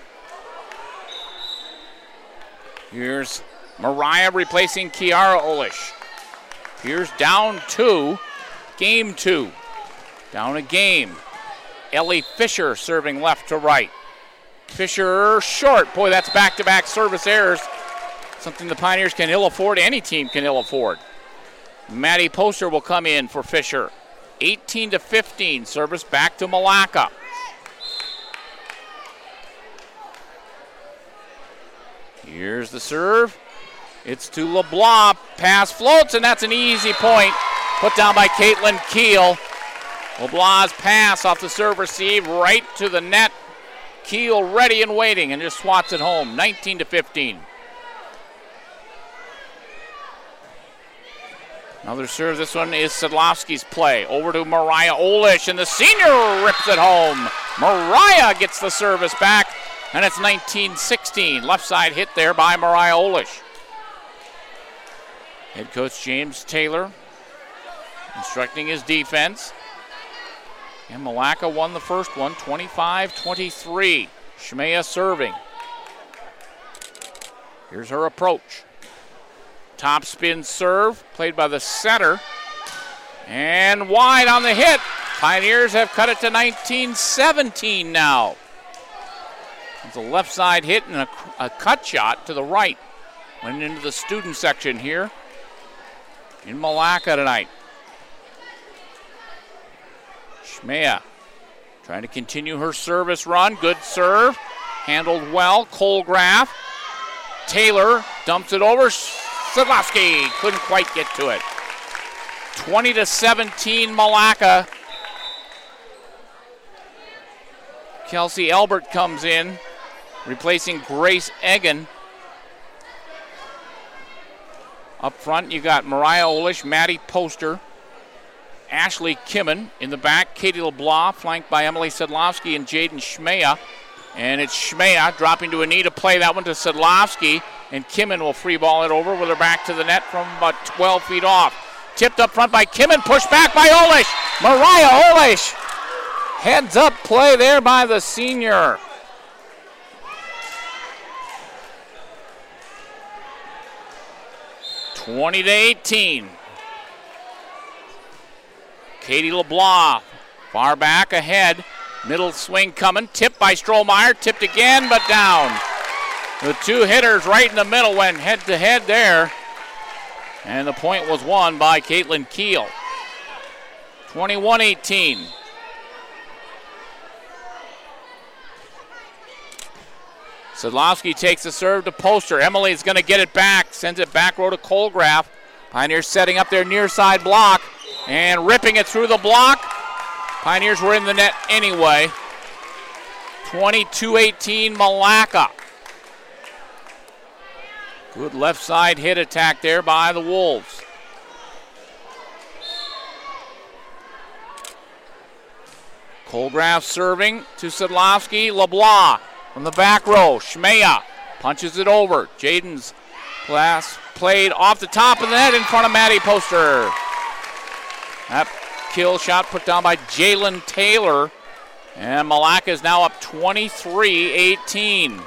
Speaker 1: Here's Mariah replacing Kiara Olish. Here's down two. Game two. Down a game. Ellie Fisher serving left to right. Fisher short. Boy, that's back-to-back service errors. Something the Pioneers can ill afford. Any team can ill afford. Maddie Poster will come in for Fisher. eighteen to fifteen. Service back to Malacca. Here's the serve. It's to LeBlanc. Pass floats, and that's an easy point. Put down by Caitlin Keel. LeBlanc's pass off the serve receive right to the net. Keel ready and waiting and just swats it home. nineteen to fifteen. Another serve. This one is Sedlowski's play. Over to Mariah Olish, and the senior rips it home. Mariah gets the service back, and it's nineteen sixteen. Left side hit there by Mariah Olish. Head coach James Taylor instructing his defense. And Malacca won the first one, twenty-five twenty-three. Shmea serving. Here's her approach. Top spin serve, played by the setter. And wide on the hit. Pioneers have cut it to nineteen seventeen now. It's a left side hit and a, a cut shot to the right. Went into the student section here in Malacca tonight. Shmea trying to continue her service run. Good serve. Handled well. Colgraf. Taylor dumps it over. Sedlowski couldn't quite get to it. twenty to seventeen Malacca. Kelsey Albert comes in, replacing Grace Egan. Up front, you got Mariah Olish, Maddie Poster, Ashley Kimmen in the back, Katie LeBlanc, flanked by Emily Sedlowski and Jaden Shmea. And it's Shmea dropping to a knee to play that one to Sedlowski, and Kimmen will free ball it over with her back to the net from about twelve feet off. Tipped up front by Kimmen, pushed back by Olish. Mariah Olish. Heads up play there by the senior. twenty to eighteen. Katie LeBlanc, far back ahead. Middle swing coming, tipped by Strohmeyer, tipped again, but down. The two hitters right in the middle went head to head there. And the point was won by Caitlin Keel. twenty-one eighteen. Sedlowski takes the serve to Poster. Emily's going to get it back, sends it back row to Colgraf. Pioneers setting up their near side block and ripping it through the block. Pioneers were in the net anyway. twenty-two eighteen Malacca. Good left side hit attack there by the Wolves. Colgraf serving to Sedlowski. LeBlanc from the back row. Shmea punches it over. Jaden's pass played off the top of the net in front of Maddie Poster. That kill shot put down by Jalen Taylor. And Malacca is now up twenty-three eighteen.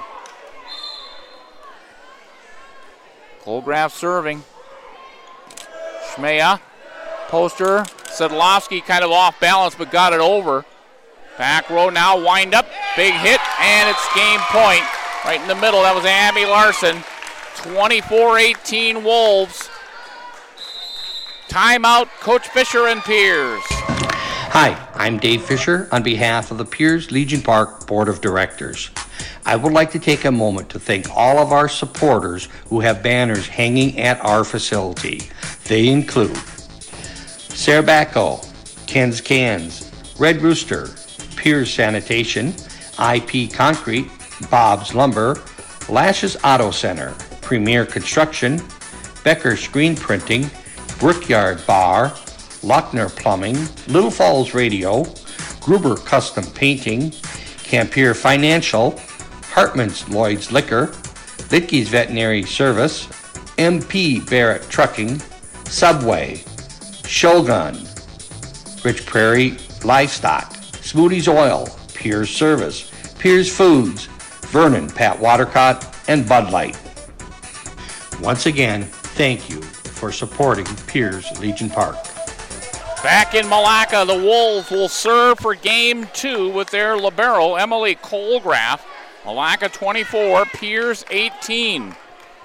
Speaker 1: Colgraf serving. Shmea, Poster, Sedlowski kind of off balance but got it over. Back row now, wind up, big hit, and it's game point. Right in the middle, that was Abby Larson. twenty-four eighteen Wolves. Timeout, Coach Fisher and Piers.
Speaker 3: Hi, I'm Dave Fisher on behalf of the Piers Legion Park Board of Directors. I would like to take a moment to thank all of our supporters who have banners hanging at our facility. They include Sarah Bacco, Ken's Cans, Red Rooster, Piers Sanitation, I P Concrete, Bob's Lumber, Lashes Auto Center, Premier Construction, Becker Screen Printing, Brickyard Bar, Lochner Plumbing, Little Falls Radio, Gruber Custom Painting, Campier Financial, Hartman's Lloyd's Liquor, Litke's Veterinary Service, M P Barrett Trucking, Subway, Shogun, Rich Prairie Livestock, Smoothies Oil, Piers Service, Piers Foods, Vernon Pat Watercott, and Bud Light. Once again, thank you for supporting Piers Legion Park.
Speaker 1: Back in Malacca, the Wolves will serve for game two with their libero, Emily Colgraf. Malacca twenty-four, Piers eighteen.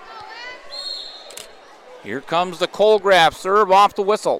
Speaker 1: Here comes the Colgraf serve off the whistle.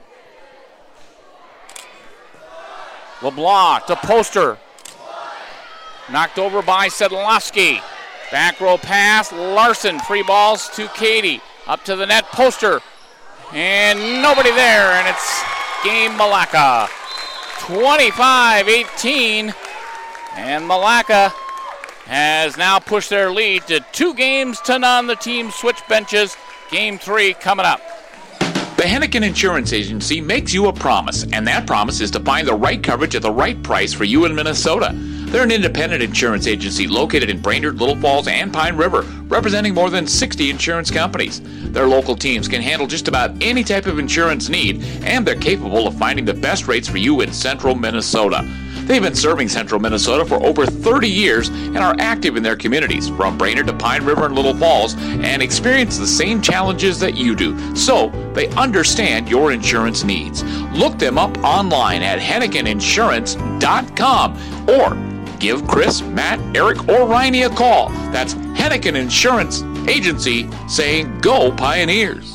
Speaker 1: LeBlanc to Poster. Knocked over by Sedlowski. Back row pass, Larson, free balls to Katie. Up to the net, Poster. And nobody there, and it's game Malacca. twenty-five eighteen. And Malacca has now pushed their lead to two games to none. The team switch benches. Game three coming up.
Speaker 2: The Hennigan Insurance Agency makes you a promise, and that promise is to find the right coverage at the right price for you in Minnesota. They're an independent insurance agency located in Brainerd, Little Falls, and Pine River, representing more than sixty insurance companies. Their local teams can handle just about any type of insurance need, and they're capable of finding the best rates for you in central Minnesota. They've been serving central Minnesota for over thirty years and are active in their communities, from Brainerd to Pine River and Little Falls, and experience the same challenges that you do. So they understand your insurance needs. Look them up online at hennigan insurance dot com or give Chris, Matt, Eric, or Riney a call. That's Hennigan Insurance Agency, saying go Pioneers.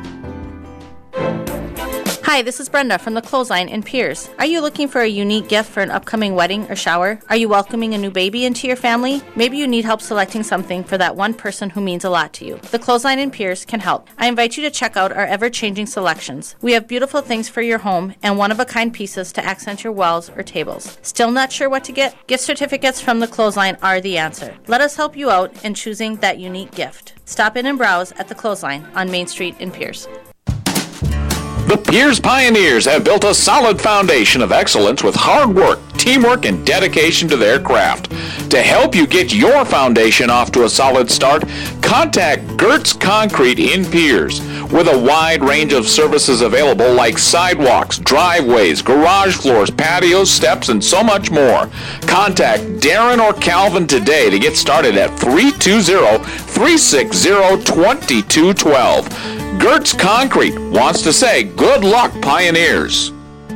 Speaker 9: Hi, this is Brenda from the Clothesline in Pierce. Are you looking for a unique gift for an upcoming wedding or shower? Are you welcoming a new baby into your family? Maybe you need help selecting something for that one person who means a lot to you. The Clothesline in Pierce can help. I invite you to check out our ever-changing selections. We have beautiful things for your home and one-of-a-kind pieces to accent your walls or tables. Still not sure what to get? Gift certificates from the Clothesline are the answer. Let us help you out in choosing that unique gift. Stop in and browse at the Clothesline on Main Street in Pierce.
Speaker 2: The Pierce Pioneers have built a solid foundation of excellence with hard work, teamwork, and dedication to their craft. To help you get your foundation off to a solid start, contact Gertz Concrete in Pierce. With a wide range of services available like sidewalks, driveways, garage floors, patios, steps, and so much more. Contact Darren or Calvin today to get started at three two zero, three six zero, two two one two. Gertz Concrete wants to say good luck, Pioneers.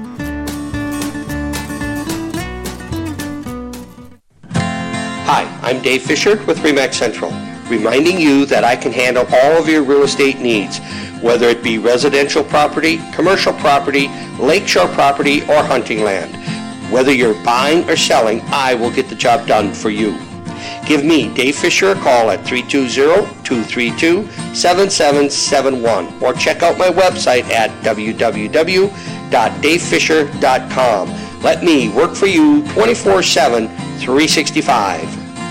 Speaker 3: Hi, I'm Dave Fisher with Remax Central, reminding you that I can handle all of your real estate needs, whether it be residential property, commercial property, lakeshore property, or hunting land. Whether you're buying or selling, I will get the job done for you. Give me, Dave Fisher, a call at three two zero, two three two, seven seven seven one or check out my website at w w w dot dave fisher dot com. Let me work for you twenty-four seven, three sixty-five.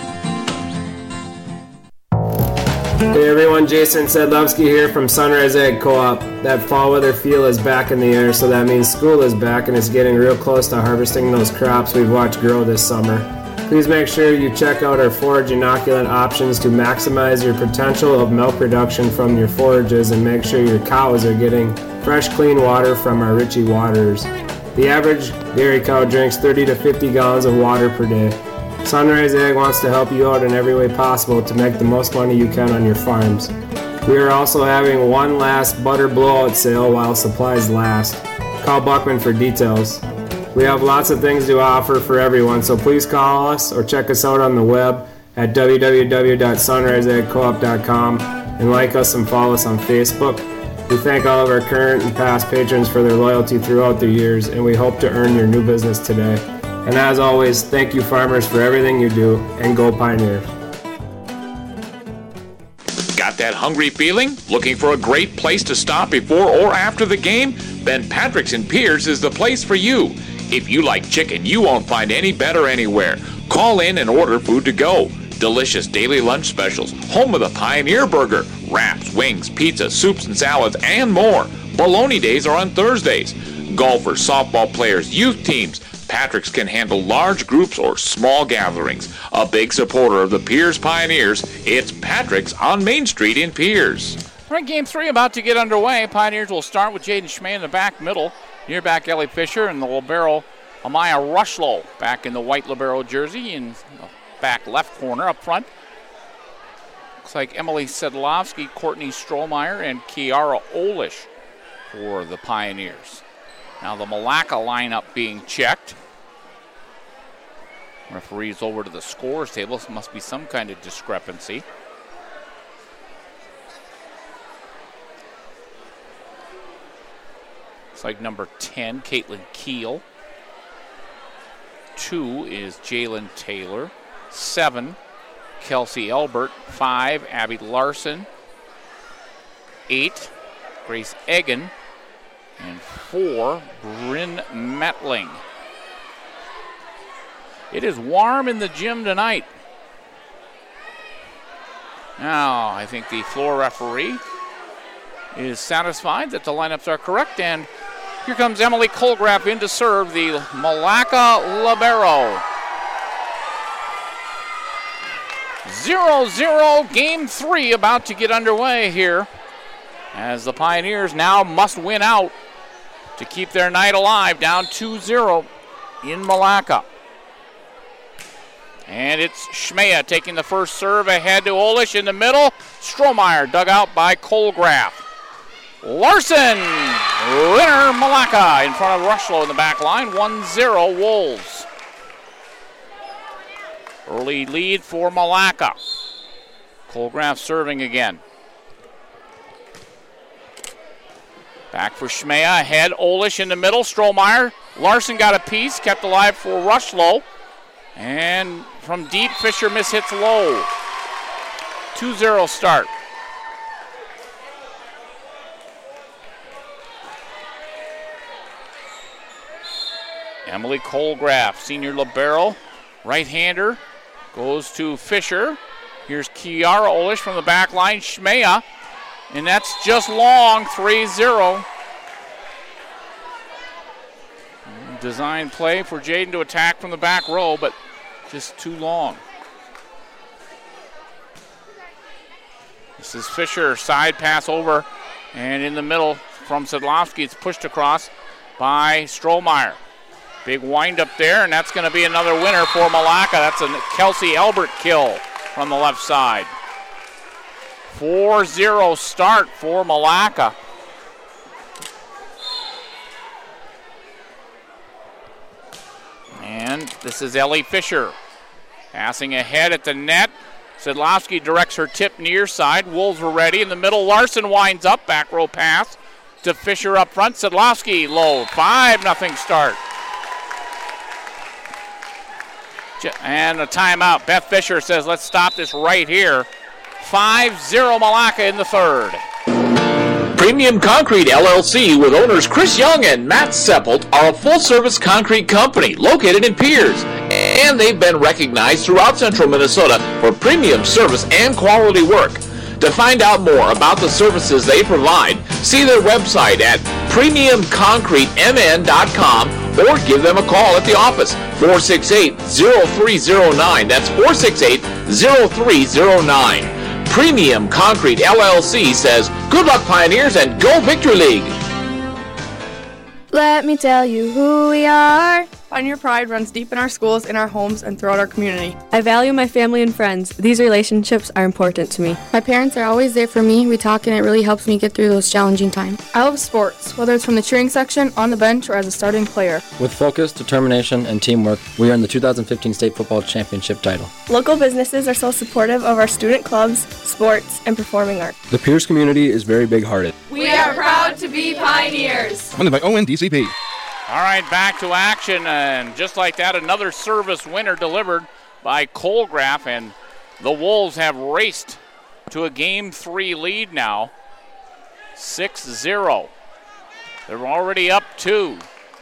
Speaker 5: Hey everyone, Jason Sedlowski here from Sunrise Ag Co-op. That fall weather feel is back in the air, so that means school is back and it's getting real close to harvesting those crops we've watched grow this summer. Please make sure you check out our forage inoculant options to maximize your potential of milk production from your forages and make sure your cows are getting fresh, clean water from our Ritchie Waters. The average dairy cow drinks thirty to fifty gallons of water per day. Sunrise Ag wants to help you out in every way possible to make the most money you can on your farms. We are also having one last butter blowout sale while supplies last. Call Buckman for details. We have lots of things to offer for everyone, so please call us or check us out on the web at w w w dot sunrise ag co op dot com and like us and follow us on Facebook. We thank all of our current and past patrons for their loyalty throughout the years, and we hope to earn your new business today. And as always, thank you farmers for everything you do, and go Pioneers.
Speaker 2: Got that hungry feeling? Looking for a great place to stop before or after the game? Ben Patrick's in Pierce is the place for you. If you like chicken, you won't find any better anywhere. Call in and order food to go. Delicious daily lunch specials, home of the Pioneer Burger, wraps, wings, pizza, soups and salads, and more. Bologna days are on Thursdays. Golfers, softball players, youth teams, Patrick's can handle large groups or small gatherings. A big supporter of the Pierce Pioneers, it's Patrick's on Main Street in Pierce.
Speaker 1: All right, game three about to get underway. Pioneers will start with Jaden Schmay in the back middle. Near back, Ellie Fisher, and the libero, Amaya Rushlow, back in the white libero jersey in the back left corner up front. Looks like Emily Sedlowski, Courtney Strohmeyer, and Kiara Olish for the Pioneers. Now the Malacca lineup being checked. Referee's over to the scores table. This must be some kind of discrepancy. Looks like number ten, Caitlin Keel. Two is Jalen Taylor. Seven, Kelsey Elbert. Five, Abby Larson. eight, Grace Egan. And four, Bryn Metling. It is warm in the gym tonight. Now, I think the floor referee is satisfied that the lineups are correct, and here comes Emily Colgraf in to serve the Malacca Libero. zero zero, game three about to get underway here, as the Pioneers now must win out to keep their night alive, down two zero in Malacca. And it's Schmea taking the first serve ahead to Olish in the middle. Strohmeyer dug out by Colgraf. Larson, winner Malacca in front of Rushlow in the back line, one zero Wolves. Early lead for Malacca. Colgraf serving again. Back for Schmea, ahead Olish in the middle. Strohmeyer, Larson got a piece, kept alive for Rushlow. And from deep, Fisher mishits low. two zero start. Emily Colgraf, senior libero, right-hander, goes to Fisher. Here's Kiara Olish from the back line. Schmea, and that's just long, three zero. Design play for Jaden to attack from the back row, but just too long. This is Fisher, side pass over, and in the middle from Sedlowski, it's pushed across by Strohmeyer. Big wind up there, and that's going to be another winner for Malacca. That's a Kelsey Albert kill from the left side. four zero start for Malacca. And this is Ellie Fisher passing ahead at the net. Sedlowski directs her tip near side. Wolves are ready. In the middle, Larson winds up. Back row pass to Fisher up front. Sedlowski low. five nothing start. And a timeout. Beth Fisher says, let's stop this right here. five zero Malacca in the third.
Speaker 2: Premium Concrete L L C with owners Chris Young and Matt Seppelt are a full-service concrete company located in Piers, and they've been recognized throughout central Minnesota for premium service and quality work. To find out more about the services they provide, see their website at premium concrete m n dot com or give them a call at the office, four six eight, zero three zero nine. That's four six eight, zero three zero nine. Premium Concrete L L C says, good luck, Pioneers, and go Victory League.
Speaker 10: Let me tell you who we are. Pioneer pride runs deep in our schools, in our homes, and throughout our community.
Speaker 11: I value my family and friends. These relationships are important to me.
Speaker 10: My parents are always there for me. We talk, and it really helps me get through those challenging times. I love sports, whether it's from the cheering section, on the bench, or as a starting player.
Speaker 12: With focus, determination, and teamwork, we earned the two thousand fifteen State Football Championship title.
Speaker 11: Local businesses are so supportive of our student clubs, sports, and performing arts.
Speaker 13: The Pierce community is very big-hearted.
Speaker 14: We are proud to be Pioneers.
Speaker 13: Funded by O N D C P.
Speaker 1: All right, back to action, and just like that, another service winner delivered by Colgraf, and the Wolves have raced to a game three lead now, six zero. They're already up two.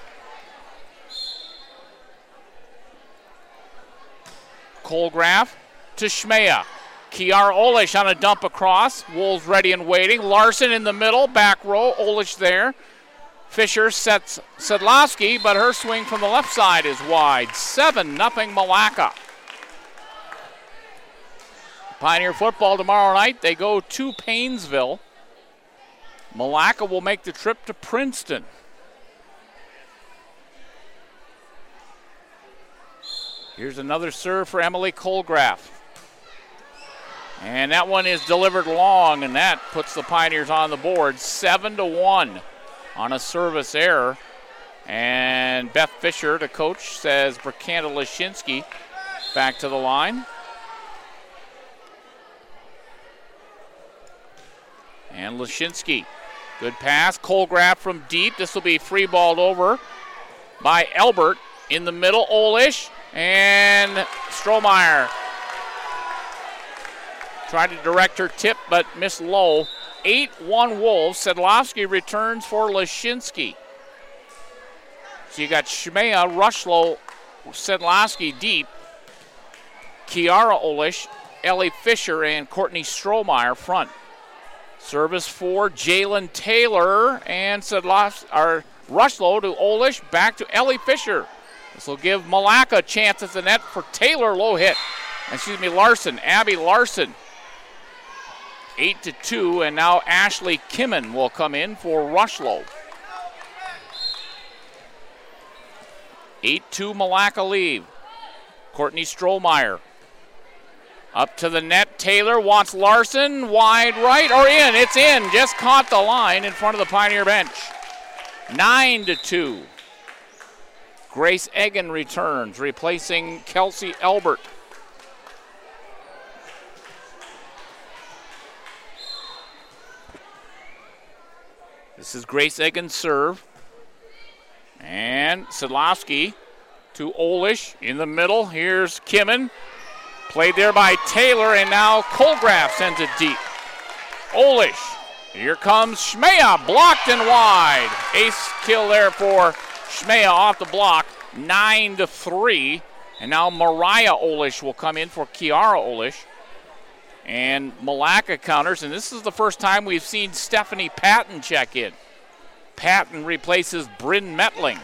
Speaker 1: Colgraf to Schmea. Kiara Olish on a dump across. Wolves ready and waiting. Larson in the middle, back row. Olish there. Fisher sets Sedlowski, but her swing from the left side is wide. seven nothing Malacca. Pioneer football tomorrow night. They go to Painesville. Malacca will make the trip to Princeton. Here's another serve for Emily Colgraf. And that one is delivered long, and that puts the Pioneers on the board, seven to one. On a service error. And Beth Fisher, the coach, says Brikanda Lashinsky back to the line. And Lashinsky, good pass. Colgraf from deep. This will be free balled over by Albert. In the middle, Olish. And Strohmeyer tried to direct her tip, but missed low. eight one Wolves. Sedlowski returns for Lashinsky. So you got Shmea, Rushlow, Sedlowski deep. Kiara Olish, Ellie Fisher, and Courtney Strohmeyer front. Service for Jalen Taylor and Sedlowski, or Rushlow to Olish, back to Ellie Fisher. This will give Malacca a chance at the net for Taylor, low hit. Excuse me, Larson, Abby Larson. Eight to two, and now Ashley Kimmen will come in for Rushlow. eight two Malacca lead. Courtney Strohmeyer. Up to the net, Taylor wants Larson, wide right, or in, it's in, just caught the line in front of the Pioneer bench. nine to two. Grace Egan returns, replacing Kelsey Elbert. This is Grace Egan's serve. And Sedlowski to Olish in the middle. Here's Kimmen. Played there by Taylor, and now Colgraf sends it deep. Olish. Here comes Shmea, blocked and wide. Ace kill there for Shmea off the block, nine to three. And now Mariah Olish will come in for Kiara Olish. And Malacca counters, and this is the first time we've seen Stephanie Patton check in. Patton replaces Bryn Metling.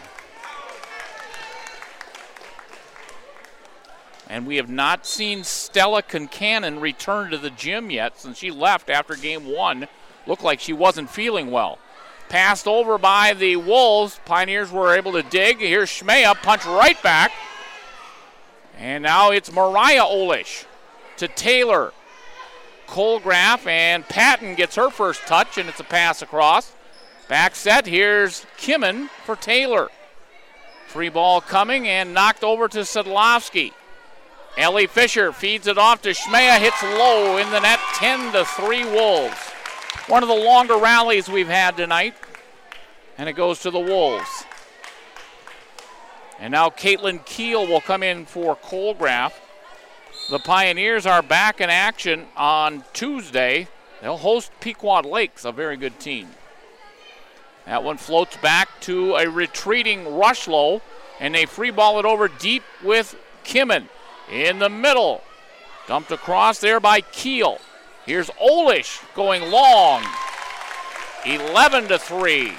Speaker 1: And we have not seen Stella Concannon return to the gym yet since she left after game one. Looked like she wasn't feeling well. Passed over by the Wolves. Pioneers were able to dig. Here's Shmea, punch right back. And now it's Mariah Olish to Taylor. Colgraf, and Patton gets her first touch, and it's a pass across. Back set, here's Kimmen for Taylor. Free ball coming and knocked over to Sedlowski. Ellie Fisher feeds it off to Shmea, hits low in the net, ten to three Wolves. One of the longer rallies we've had tonight, and it goes to the Wolves. And now Caitlin Keel will come in for Colgraf. The Pioneers are back in action on Tuesday. They'll host Pequot Lakes, a very good team. That one floats back to a retreating Rushlow, and they free ball it over deep with Kimmen. In the middle, dumped across there by Keel. Here's Olish going long, eleven to three.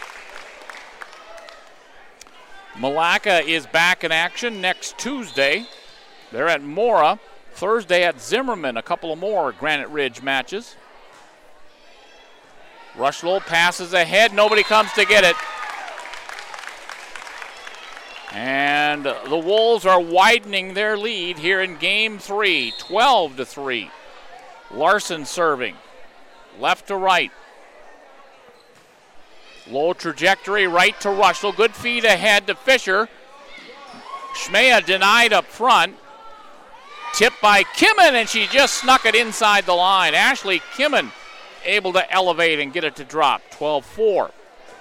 Speaker 1: Malacca is back in action next Tuesday. They're at Mora. Thursday at Zimmerman, a couple of more Granite Ridge matches. Rushlow passes ahead. Nobody comes to get it. And the Wolves are widening their lead here in game three, twelve to three. Larson serving. Left to right. Low trajectory, right to Rushlow. Good feed ahead to Fisher. Shmea denied up front. Tipped by Kimmen, and she just snuck it inside the line. Ashley Kimmen able to elevate and get it to drop, twelve four.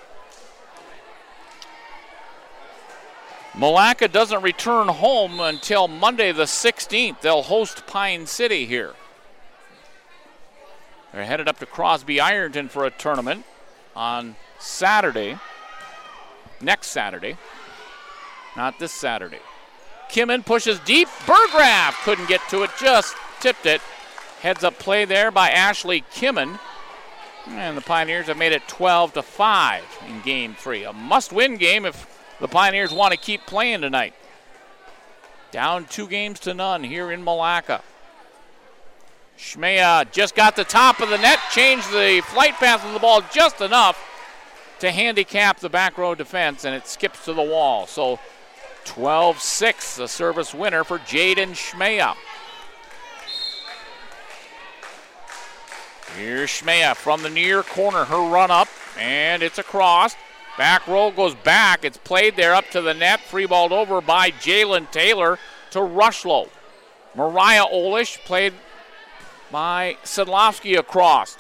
Speaker 1: Malacca doesn't return home until Monday the sixteenth. They'll host Pine City here. They're headed up to Crosby Ironton for a tournament on Saturday, next Saturday, not this Saturday. Kimmen pushes deep. Burgraff couldn't get to it, just tipped it. Heads up play there by Ashley Kimmen. And the Pioneers have made it twelve to five in game three. A must-win game if the Pioneers want to keep playing tonight. Down two games to none here in Malacca. Shmea just got the top of the net, changed the flight path of the ball just enough to handicap the back row defense, and it skips to the wall. So twelve six, the service winner for Jaden Shmea. Here's Shmea from the near corner, her run up, and it's across. Back row goes back. It's played there up to the net. Free balled over by Jalen Taylor to Rushlow. Mariah Olish played by Sedlowski across.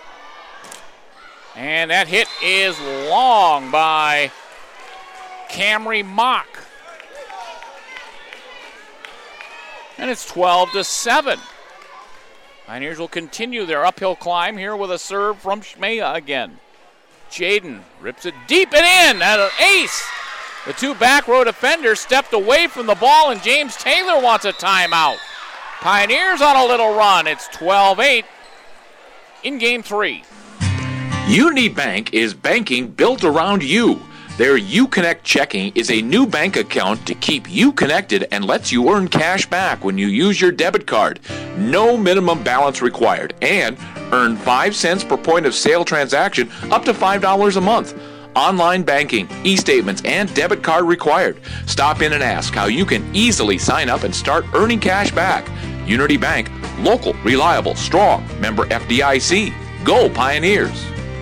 Speaker 1: And that hit is long by Camry Mock. And it's twelve to seven. Pioneers will continue their uphill climb here with a serve from Shmea again. Jaden rips it deep and in at an ace. The two back row defenders stepped away from the ball, and James Taylor wants a timeout. Pioneers on a little run. It's twelve eight in game three.
Speaker 2: Unity Bank is banking built around you. Their UConnect checking is a new bank account to keep you connected and lets you earn cash back when you use your debit card. No minimum balance required, and earn five cents per point of sale transaction up to five dollars a month. Online banking, e-statements, and debit card required. Stop in and ask how you can easily sign up and start earning cash back. Unity Bank, local, reliable, strong, member F D I C. Go Pioneers!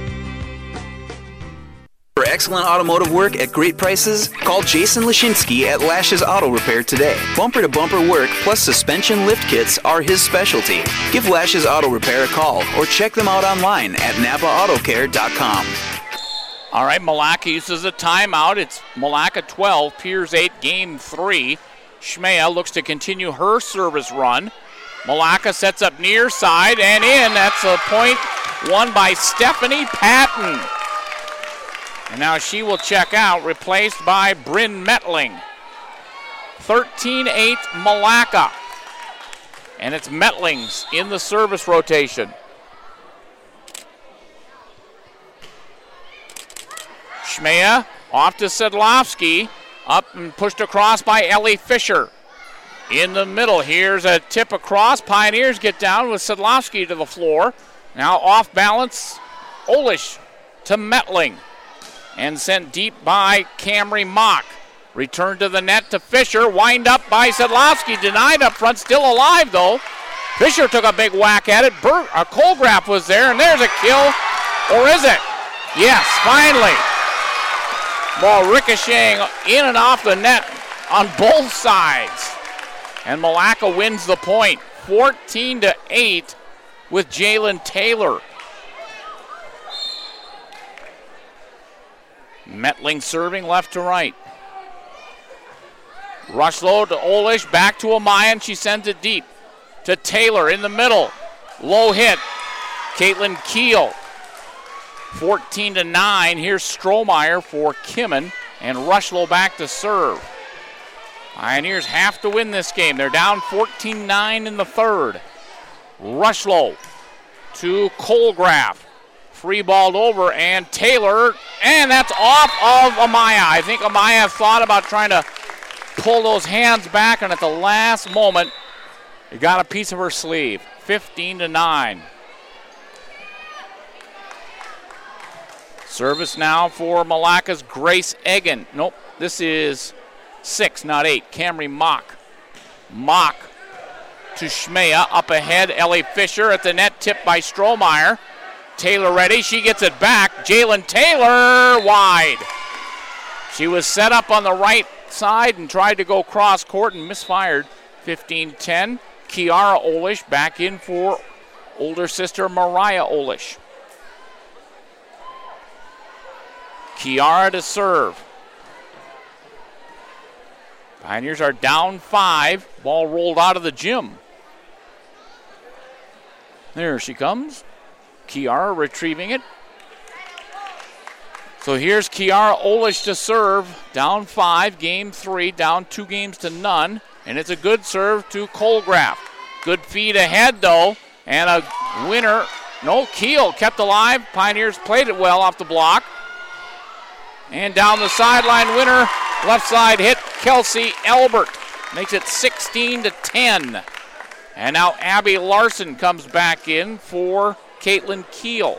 Speaker 15: For excellent automotive work at great prices, call Jason Lashinsky at Lashes Auto Repair today. Bumper-to-bumper work plus suspension lift kits are his specialty. Give Lashes Auto Repair a call or check them out online at napa auto care dot com.
Speaker 1: All right, Malacca uses a timeout. It's Malacca twelve, Piers eight, game three. Shmea looks to continue her service run. Malacca sets up near side and in. That's a point won by Stephanie Patton. And now she will check out, replaced by Bryn Metling. thirteen eight Malacca. And it's Metlings in the service rotation. Shmea off to Sedlowski. Up and pushed across by Ellie Fisher. In the middle, here's a tip across. Pioneers get down with Sedlowski to the floor. Now off balance, Olish to Metling. And sent deep by Camry Mock. Return to the net to Fisher. Wind up by Sedlowski. Denied up front. Still alive, though. Fisher took a big whack at it. Bert, uh, Colgraf was there, and there's a kill. Or is it? Yes, finally. Ball ricocheting in and off the net on both sides. And Malacca wins the point. fourteen to eight with Jalen Taylor. Metling serving left to right. Rushlow to Olish, back to Amaya, and she sends it deep to Taylor in the middle. Low hit. Caitlin Keel. fourteen to nine. Here's Strohmeyer for Kimmin, and Rushlow back to serve. Pioneers have to win this game. They're down fourteen nine in the third. Rushlow to Colgraf. Free balled over, and Taylor, and that's off of Amaya. I think Amaya thought about trying to pull those hands back, and at the last moment, it got a piece of her sleeve. fifteen to nine. Service now for Malacca's Grace Egan. Nope, this is six, not eight. Camry Mock. Mock to Shmea. Up ahead, Ellie Fisher at the net, tipped by Strohmeyer. Taylor ready, she gets it back. Jalen Taylor wide. She was set up on the right side and tried to go cross court and misfired. fifteen ten. Kiara Olish back in for older sister Mariah Olish. Kiara to serve. Pioneers are down five. Ball rolled out of the gym. There she comes. Kiara retrieving it. So here's Kiara Olish to serve. Down five, game three, down two games to none. And it's a good serve to Colgraf. Good feed ahead, though. And a winner. No, Keel kept alive. Pioneers played it well off the block. And down the sideline, winner. Left side hit, Kelsey Elbert. Makes it sixteen to ten. And now Abby Larson comes back in for Caitlin Keel.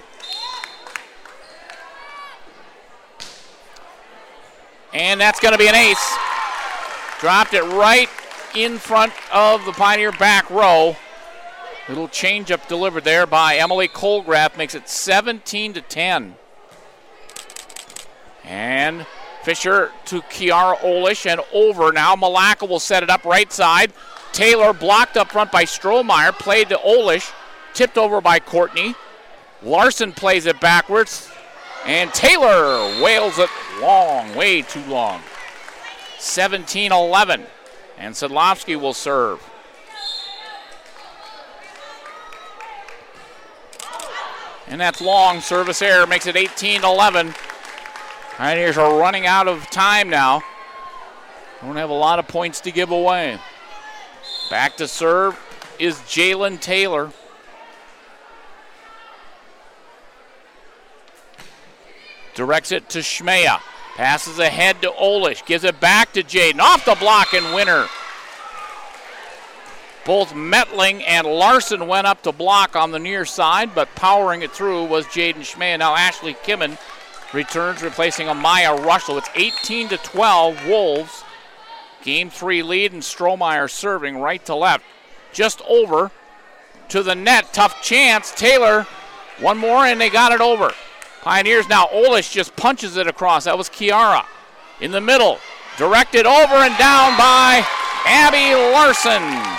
Speaker 1: And that's going to be an ace. Dropped it right in front of the Pioneer back row. Little changeup delivered there by Emily Colgraf makes it seventeen to ten. And Fisher to Kiara Olish and over now. Malacca will set it up right side. Taylor blocked up front by Strohmeyer, played to Olish, tipped over by Courtney. Larson plays it backwards, and Taylor wails it long, way too long. seventeen eleven, and Sedlowski will serve. And that's long. Service error makes it eighteen eleven. Pioneers are running out of time now. Don't have a lot of points to give away. Back to serve is Jalen Taylor. Directs it to Schmea. Passes ahead to Olish. Gives it back to Jaden. Off the block and winner. Both Metling and Larson went up to block on the near side, but powering it through was Jaden Schmea. Now Ashley Kimmen returns, replacing Amaya Russell. It's eighteen to twelve, Wolves. Game three lead, and Strohmeyer serving right to left. Just over to the net. Tough chance. Taylor, one more, and they got it over. Pioneers now. Olish just punches it across. That was Kiara. In the middle. Directed over and down by Abby Larson.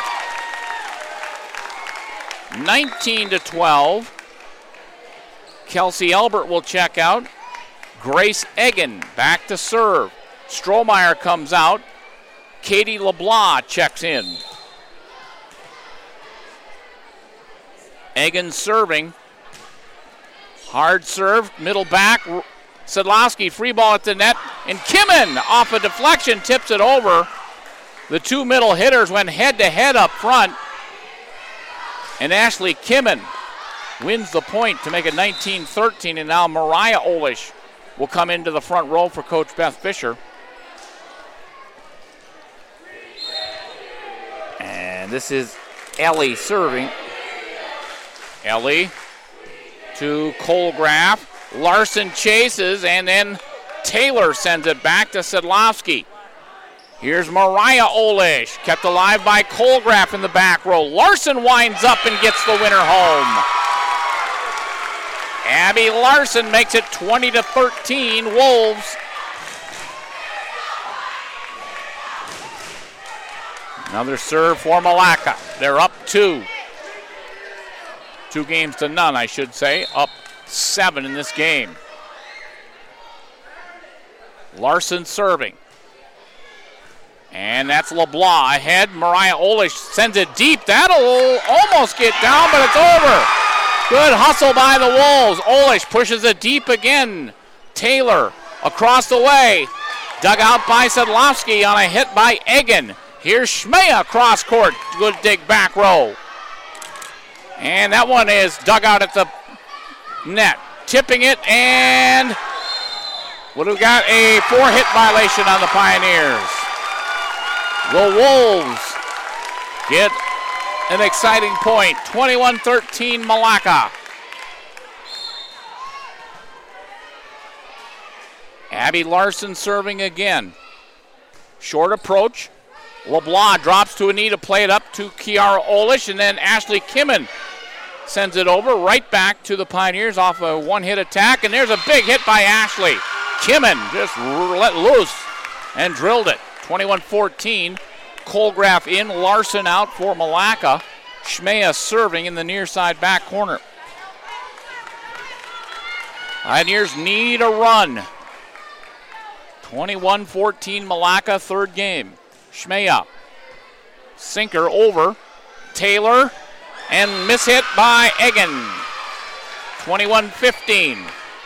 Speaker 1: nineteen to twelve. Kelsey Albert will check out. Grace Egan back to serve. Strohmeyer comes out. Katie LeBlanc checks in. Egan serving. Hard serve, middle back. Sedlowski, free ball at the net. And Kimmen, off a deflection, tips it over. The two middle hitters went head-to-head up front. And Ashley Kimmen wins the point to make it nineteen thirteen. And now Mariah Olish will come into the front row for Coach Beth Fisher. And this is Ellie serving. Ellie to Colgraf. Larson chases, and then Taylor sends it back to Sedlowski. Here's Mariah Olish, kept alive by Colgraf in the back row. Larson winds up and gets the winner home. Abby Larson makes it twenty to thirteen, Wolves. Another serve for Malacca. They're up two. Two games to none, I should say. Up seven in this game. Larson serving. And that's LeBlanc ahead. Mariah Olish sends it deep. That'll almost get down, but it's over. Good hustle by the Wolves. Olish pushes it deep again. Taylor across the way. Dug out by Sedlowski on a hit by Egan. Here's Schmea cross court. Good dig back row. And that one is dug out at the net. Tipping it, and what have we got? A four-hit violation on the Pioneers. The Wolves get an exciting point. twenty-one thirteen Malacca. Abby Larson serving again. Short approach. LeBlanc drops to a knee to play it up to Kiara Olish, and then Ashley Kimmen sends it over right back to the Pioneers off a one-hit attack, and there's a big hit by Ashley. Kimmen just let loose and drilled it. twenty-one fourteen. Colgraf in, Larson out for Malacca. Schmea serving in the near side back corner. Pioneers need a run. twenty-one fourteen Malacca, third game. Schmea. Sinker over. Taylor. And mishit by Egan. twenty-one fifteen.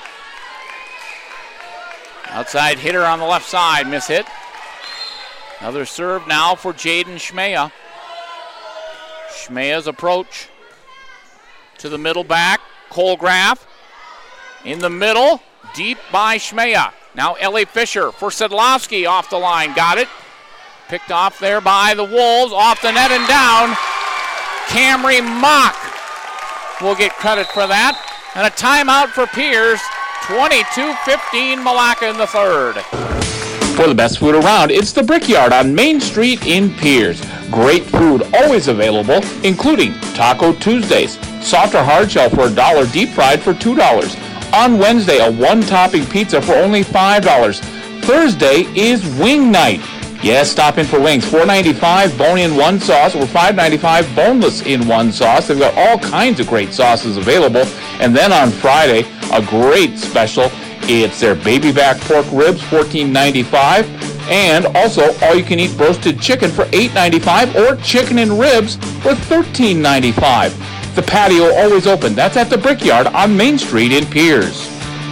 Speaker 1: Outside hitter on the left side. Mishit. Another serve now for Jaden Schmea. Schmea's approach to the middle back. Colgraf in the middle. Deep by Schmea. Now Ellie Fisher for Sedlowski off the line. Got it. Picked off there by the Wolves. Off the net and down. Camry Mock will get credit for that. And a timeout for Pierce. twenty-two fifteen Malacca in the third.
Speaker 2: For the best food around, it's the Brickyard on Main Street in Pierce. Great food always available, including Taco Tuesdays, soft or hard shell for a dollar, deep fried for two dollars. On Wednesday, a one-topping pizza for only five dollars. Thursday is Wing Night. Yes, stop in for wings. four ninety-five bone-in one sauce or five ninety-five boneless in one sauce. They've got all kinds of great sauces available. And then on Friday, a great special. It's their baby back pork ribs, fourteen ninety-five, and also all-you-can-eat roasted chicken for eight ninety-five, or chicken and ribs for thirteen ninety-five.
Speaker 1: The patio always open. That's at the Brickyard on Main Street in Piers.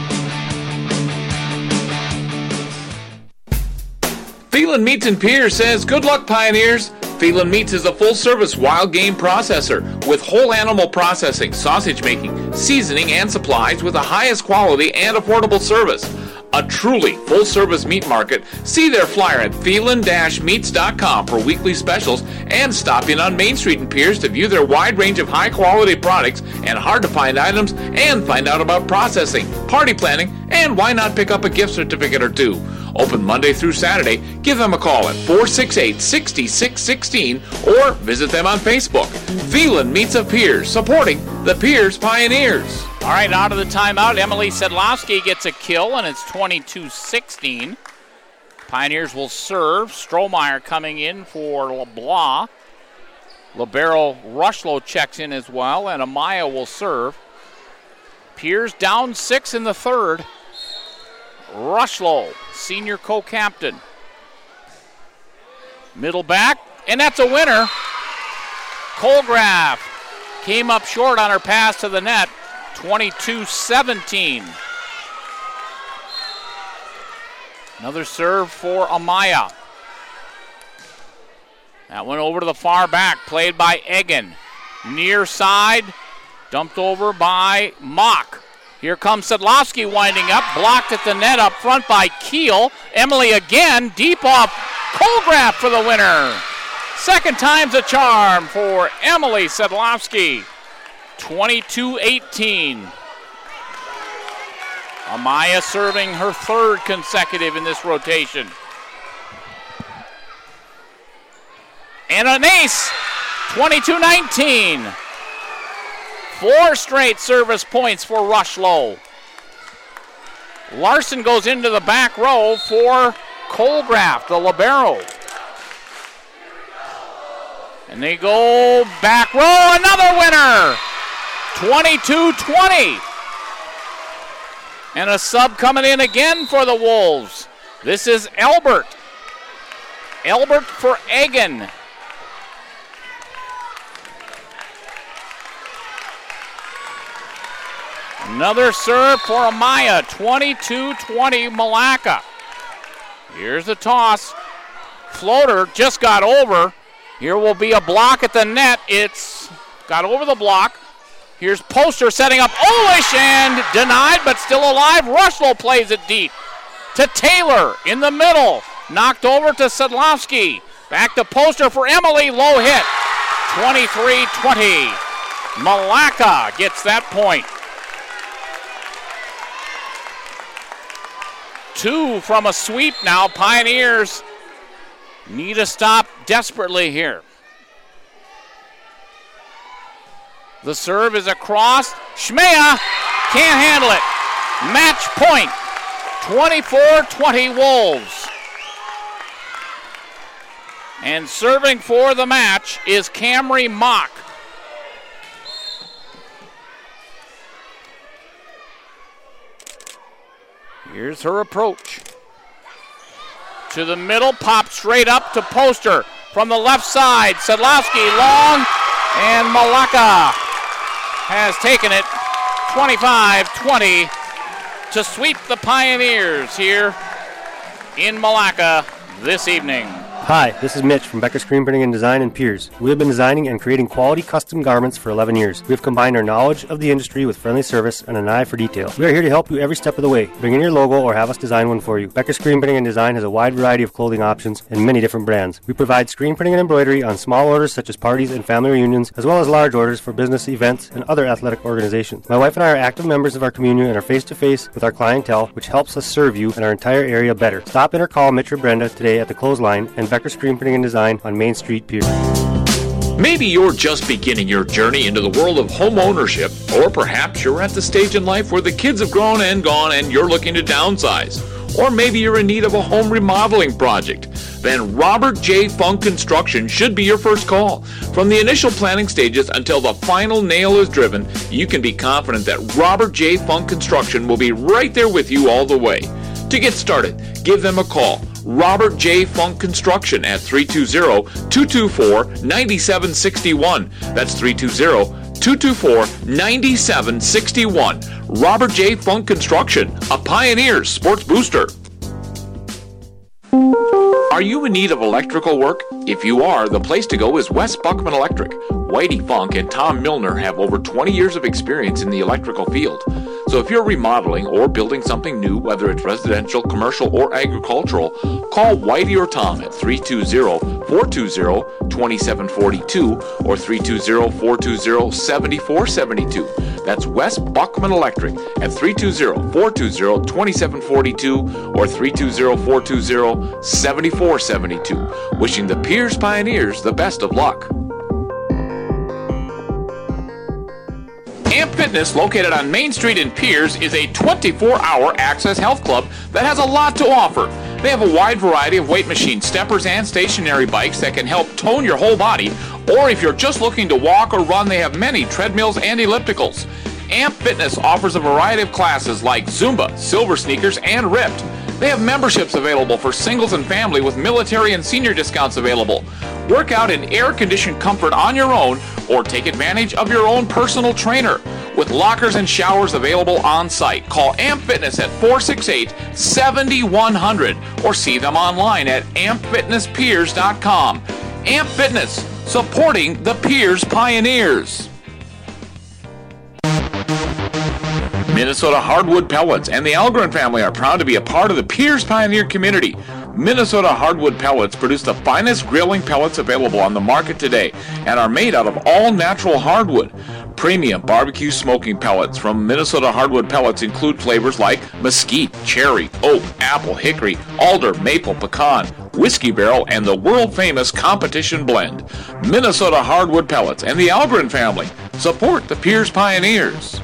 Speaker 2: Phelan Meats in Piers says, good luck, Pioneers. Phelan Meats is a full-service wild game processor with whole animal processing, sausage making, seasoning, and supplies with the highest quality and affordable service. A truly full-service meat market. See their flyer at phelan dash meats dot com for weekly specials and stop in on Main Street in Piers to view their wide range of high-quality products and hard-to-find items and find out about processing, party planning, and why not pick up a gift certificate or two. Open Monday through Saturday. Give them a call at four six eight, six six one six or visit them on Facebook. Phelan Meats of Piers, supporting the Piers Pioneers.
Speaker 1: All right, out of the timeout, Emily Sedlowski gets a kill, and it's twenty-two sixteen. Pioneers will serve. Strohmeyer coming in for LeBlanc. Libero Rushlow checks in as well, and Amaya will serve. Piers down six in the third. Rushlow, senior co-captain. Middle back, and that's a winner. Colgraf came up short on her pass to the net, twenty-two seventeen. Another serve for Amaya. That went over to the far back, played by Egan. Near side, dumped over by Mock. Here comes Sedlowski winding up, blocked at the net up front by Keel. Emily again, deep off Colgraf for the winner. Second time's a charm for Emily Sedlowski. twenty-two eighteen. Amaya serving her third consecutive in this rotation. And an ace, twenty-two nineteen. Four straight service points for Rushlow. Larson goes into the back row for Colgraf, the libero. And they go back row, another winner! twenty-two twenty. And a sub coming in again for the Wolves. This is Elbert. Elbert for Egan. Another serve for Amaya, twenty-two twenty Malacca. Here's the toss. Floater just got over. Here will be a block at the net. It's got over the block. Here's Poster setting up Olish and denied, but still alive. Rushlow plays it deep to Taylor in the middle. Knocked over to Sedlowski. Back to Poster for Emily. Low hit. twenty-three twenty. Malacca gets that point. Two from a sweep now. Pioneers need a stop desperately here. The serve is across. Schmea can't handle it. Match point. twenty-four twenty Wolves. And serving for the match is Camry Mock. Here's her approach. To the middle, pop straight up to Poster. From the left side, Sedlowski long, and Malacca has taken it twenty-five twenty to sweep the Pioneers here in Malacca this evening.
Speaker 16: Hi, this is Mitch from Becker Screen Printing and Design in Piers. We have been designing and creating quality custom garments for eleven years. We have combined our knowledge of the industry with friendly service and an eye for detail. We are here to help you every step of the way. Bring in your logo or have us design one for you. Becker Screen Printing and Design has a wide variety of clothing options and many different brands. We provide screen printing and embroidery on small orders such as parties and family reunions, as well as large orders for business events and other athletic organizations. My wife and I are active members of our community and are face-to-face with our clientele, which helps us serve you and our entire area better. Stop in or call Mitch or Brenda today at the clothesline and Becker Screen Printing and Design on Main Street, Piers.
Speaker 2: Maybe you're just beginning your journey into the world of home ownership, or perhaps you're at the stage in life where the kids have grown and gone and you're looking to downsize. Or maybe you're in need of a home remodeling project. Then Robert J. Funk Construction should be your first call. From the initial planning stages until the final nail is driven, you can be confident that Robert J. Funk Construction will be right there with you all the way. To get started, give them a call. Robert J. Funk Construction at three two zero, two two four, nine seven six one. That's three two zero, two two four, nine seven six one. Robert J. Funk Construction, a Pioneers Sports Booster. Are you in need of electrical work? If you are, the place to go is West Buckman Electric. Whitey Funk and Tom Milner have over twenty years of experience in the electrical field. So if you're remodeling or building something new, whether it's residential, commercial, or agricultural, call Whitey or Tom at three two zero, four two zero, two seven four two or three two zero, four two zero, seven four seven two. That's West Buckman Electric at three two zero, four two zero, two seven four two or three two zero, four two zero, seven four seven two. Wishing the Piers Pioneers the best of luck. Amp Fitness, located on Main Street in Piers, is a twenty-four hour access health club that has a lot to offer. They have a wide variety of weight machines, steppers, and stationary bikes that can help tone your whole body. Or if you're just looking to walk or run, they have many treadmills and ellipticals. Amp Fitness offers a variety of classes like Zumba, Silver Sneakers, and Ripped. They have memberships available for singles and family with military and senior discounts available. Work out in air-conditioned comfort on your own or take advantage of your own personal trainer. With lockers and showers available on site, call Amp Fitness at four six eight, seven one zero zero or see them online at amp fitness piers dot com. Amp Fitness, supporting the Piers Pioneers. Minnesota Hardwood Pellets and the Algren family are proud to be a part of the Piers Pioneer community. Minnesota Hardwood Pellets produce the finest grilling pellets available on the market today and are made out of all natural hardwood. Premium barbecue smoking pellets from Minnesota Hardwood Pellets include flavors like mesquite, cherry, oak, apple, hickory, alder, maple, pecan, whiskey barrel, and the world-famous competition blend. Minnesota Hardwood Pellets and the Algren family support the Piers Pioneers.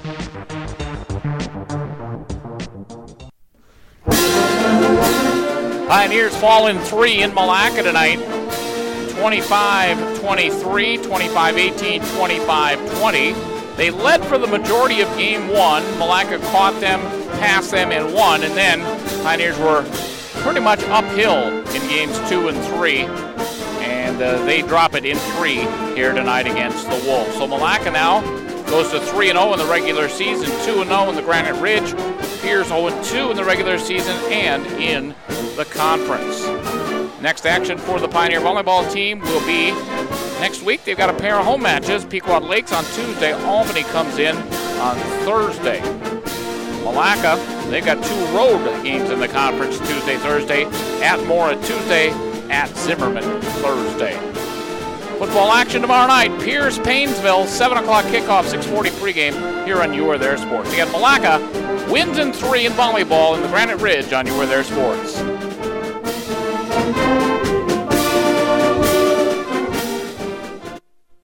Speaker 1: Pioneers fall in three in Malacca tonight. twenty-five twenty-three, twenty-five eighteen, twenty-five twenty. They led for the majority of game one. Malacca caught them, passed them, and won. And then Pioneers were pretty much uphill in games two and three. And uh, they drop it in three here tonight against the Wolves. So Malacca now goes to three and oh in the regular season, two and oh in the Granite Ridge. Piers oh and two in the regular season and in the conference. Next action for the Pioneer volleyball team will be next week. They've got a pair of home matches. Pequot Lakes on Tuesday. Albany comes in on Thursday. Malacca, they've got two road games in the conference Tuesday, Thursday. At Mora Tuesday, at Zimmerman Thursday. Football action tomorrow night. Piers Painesville, seven o'clock kickoff, six forty pregame here on You Are There Sports. Again, Malacca wins in three in volleyball in the Granite Ridge on You Are There Sports.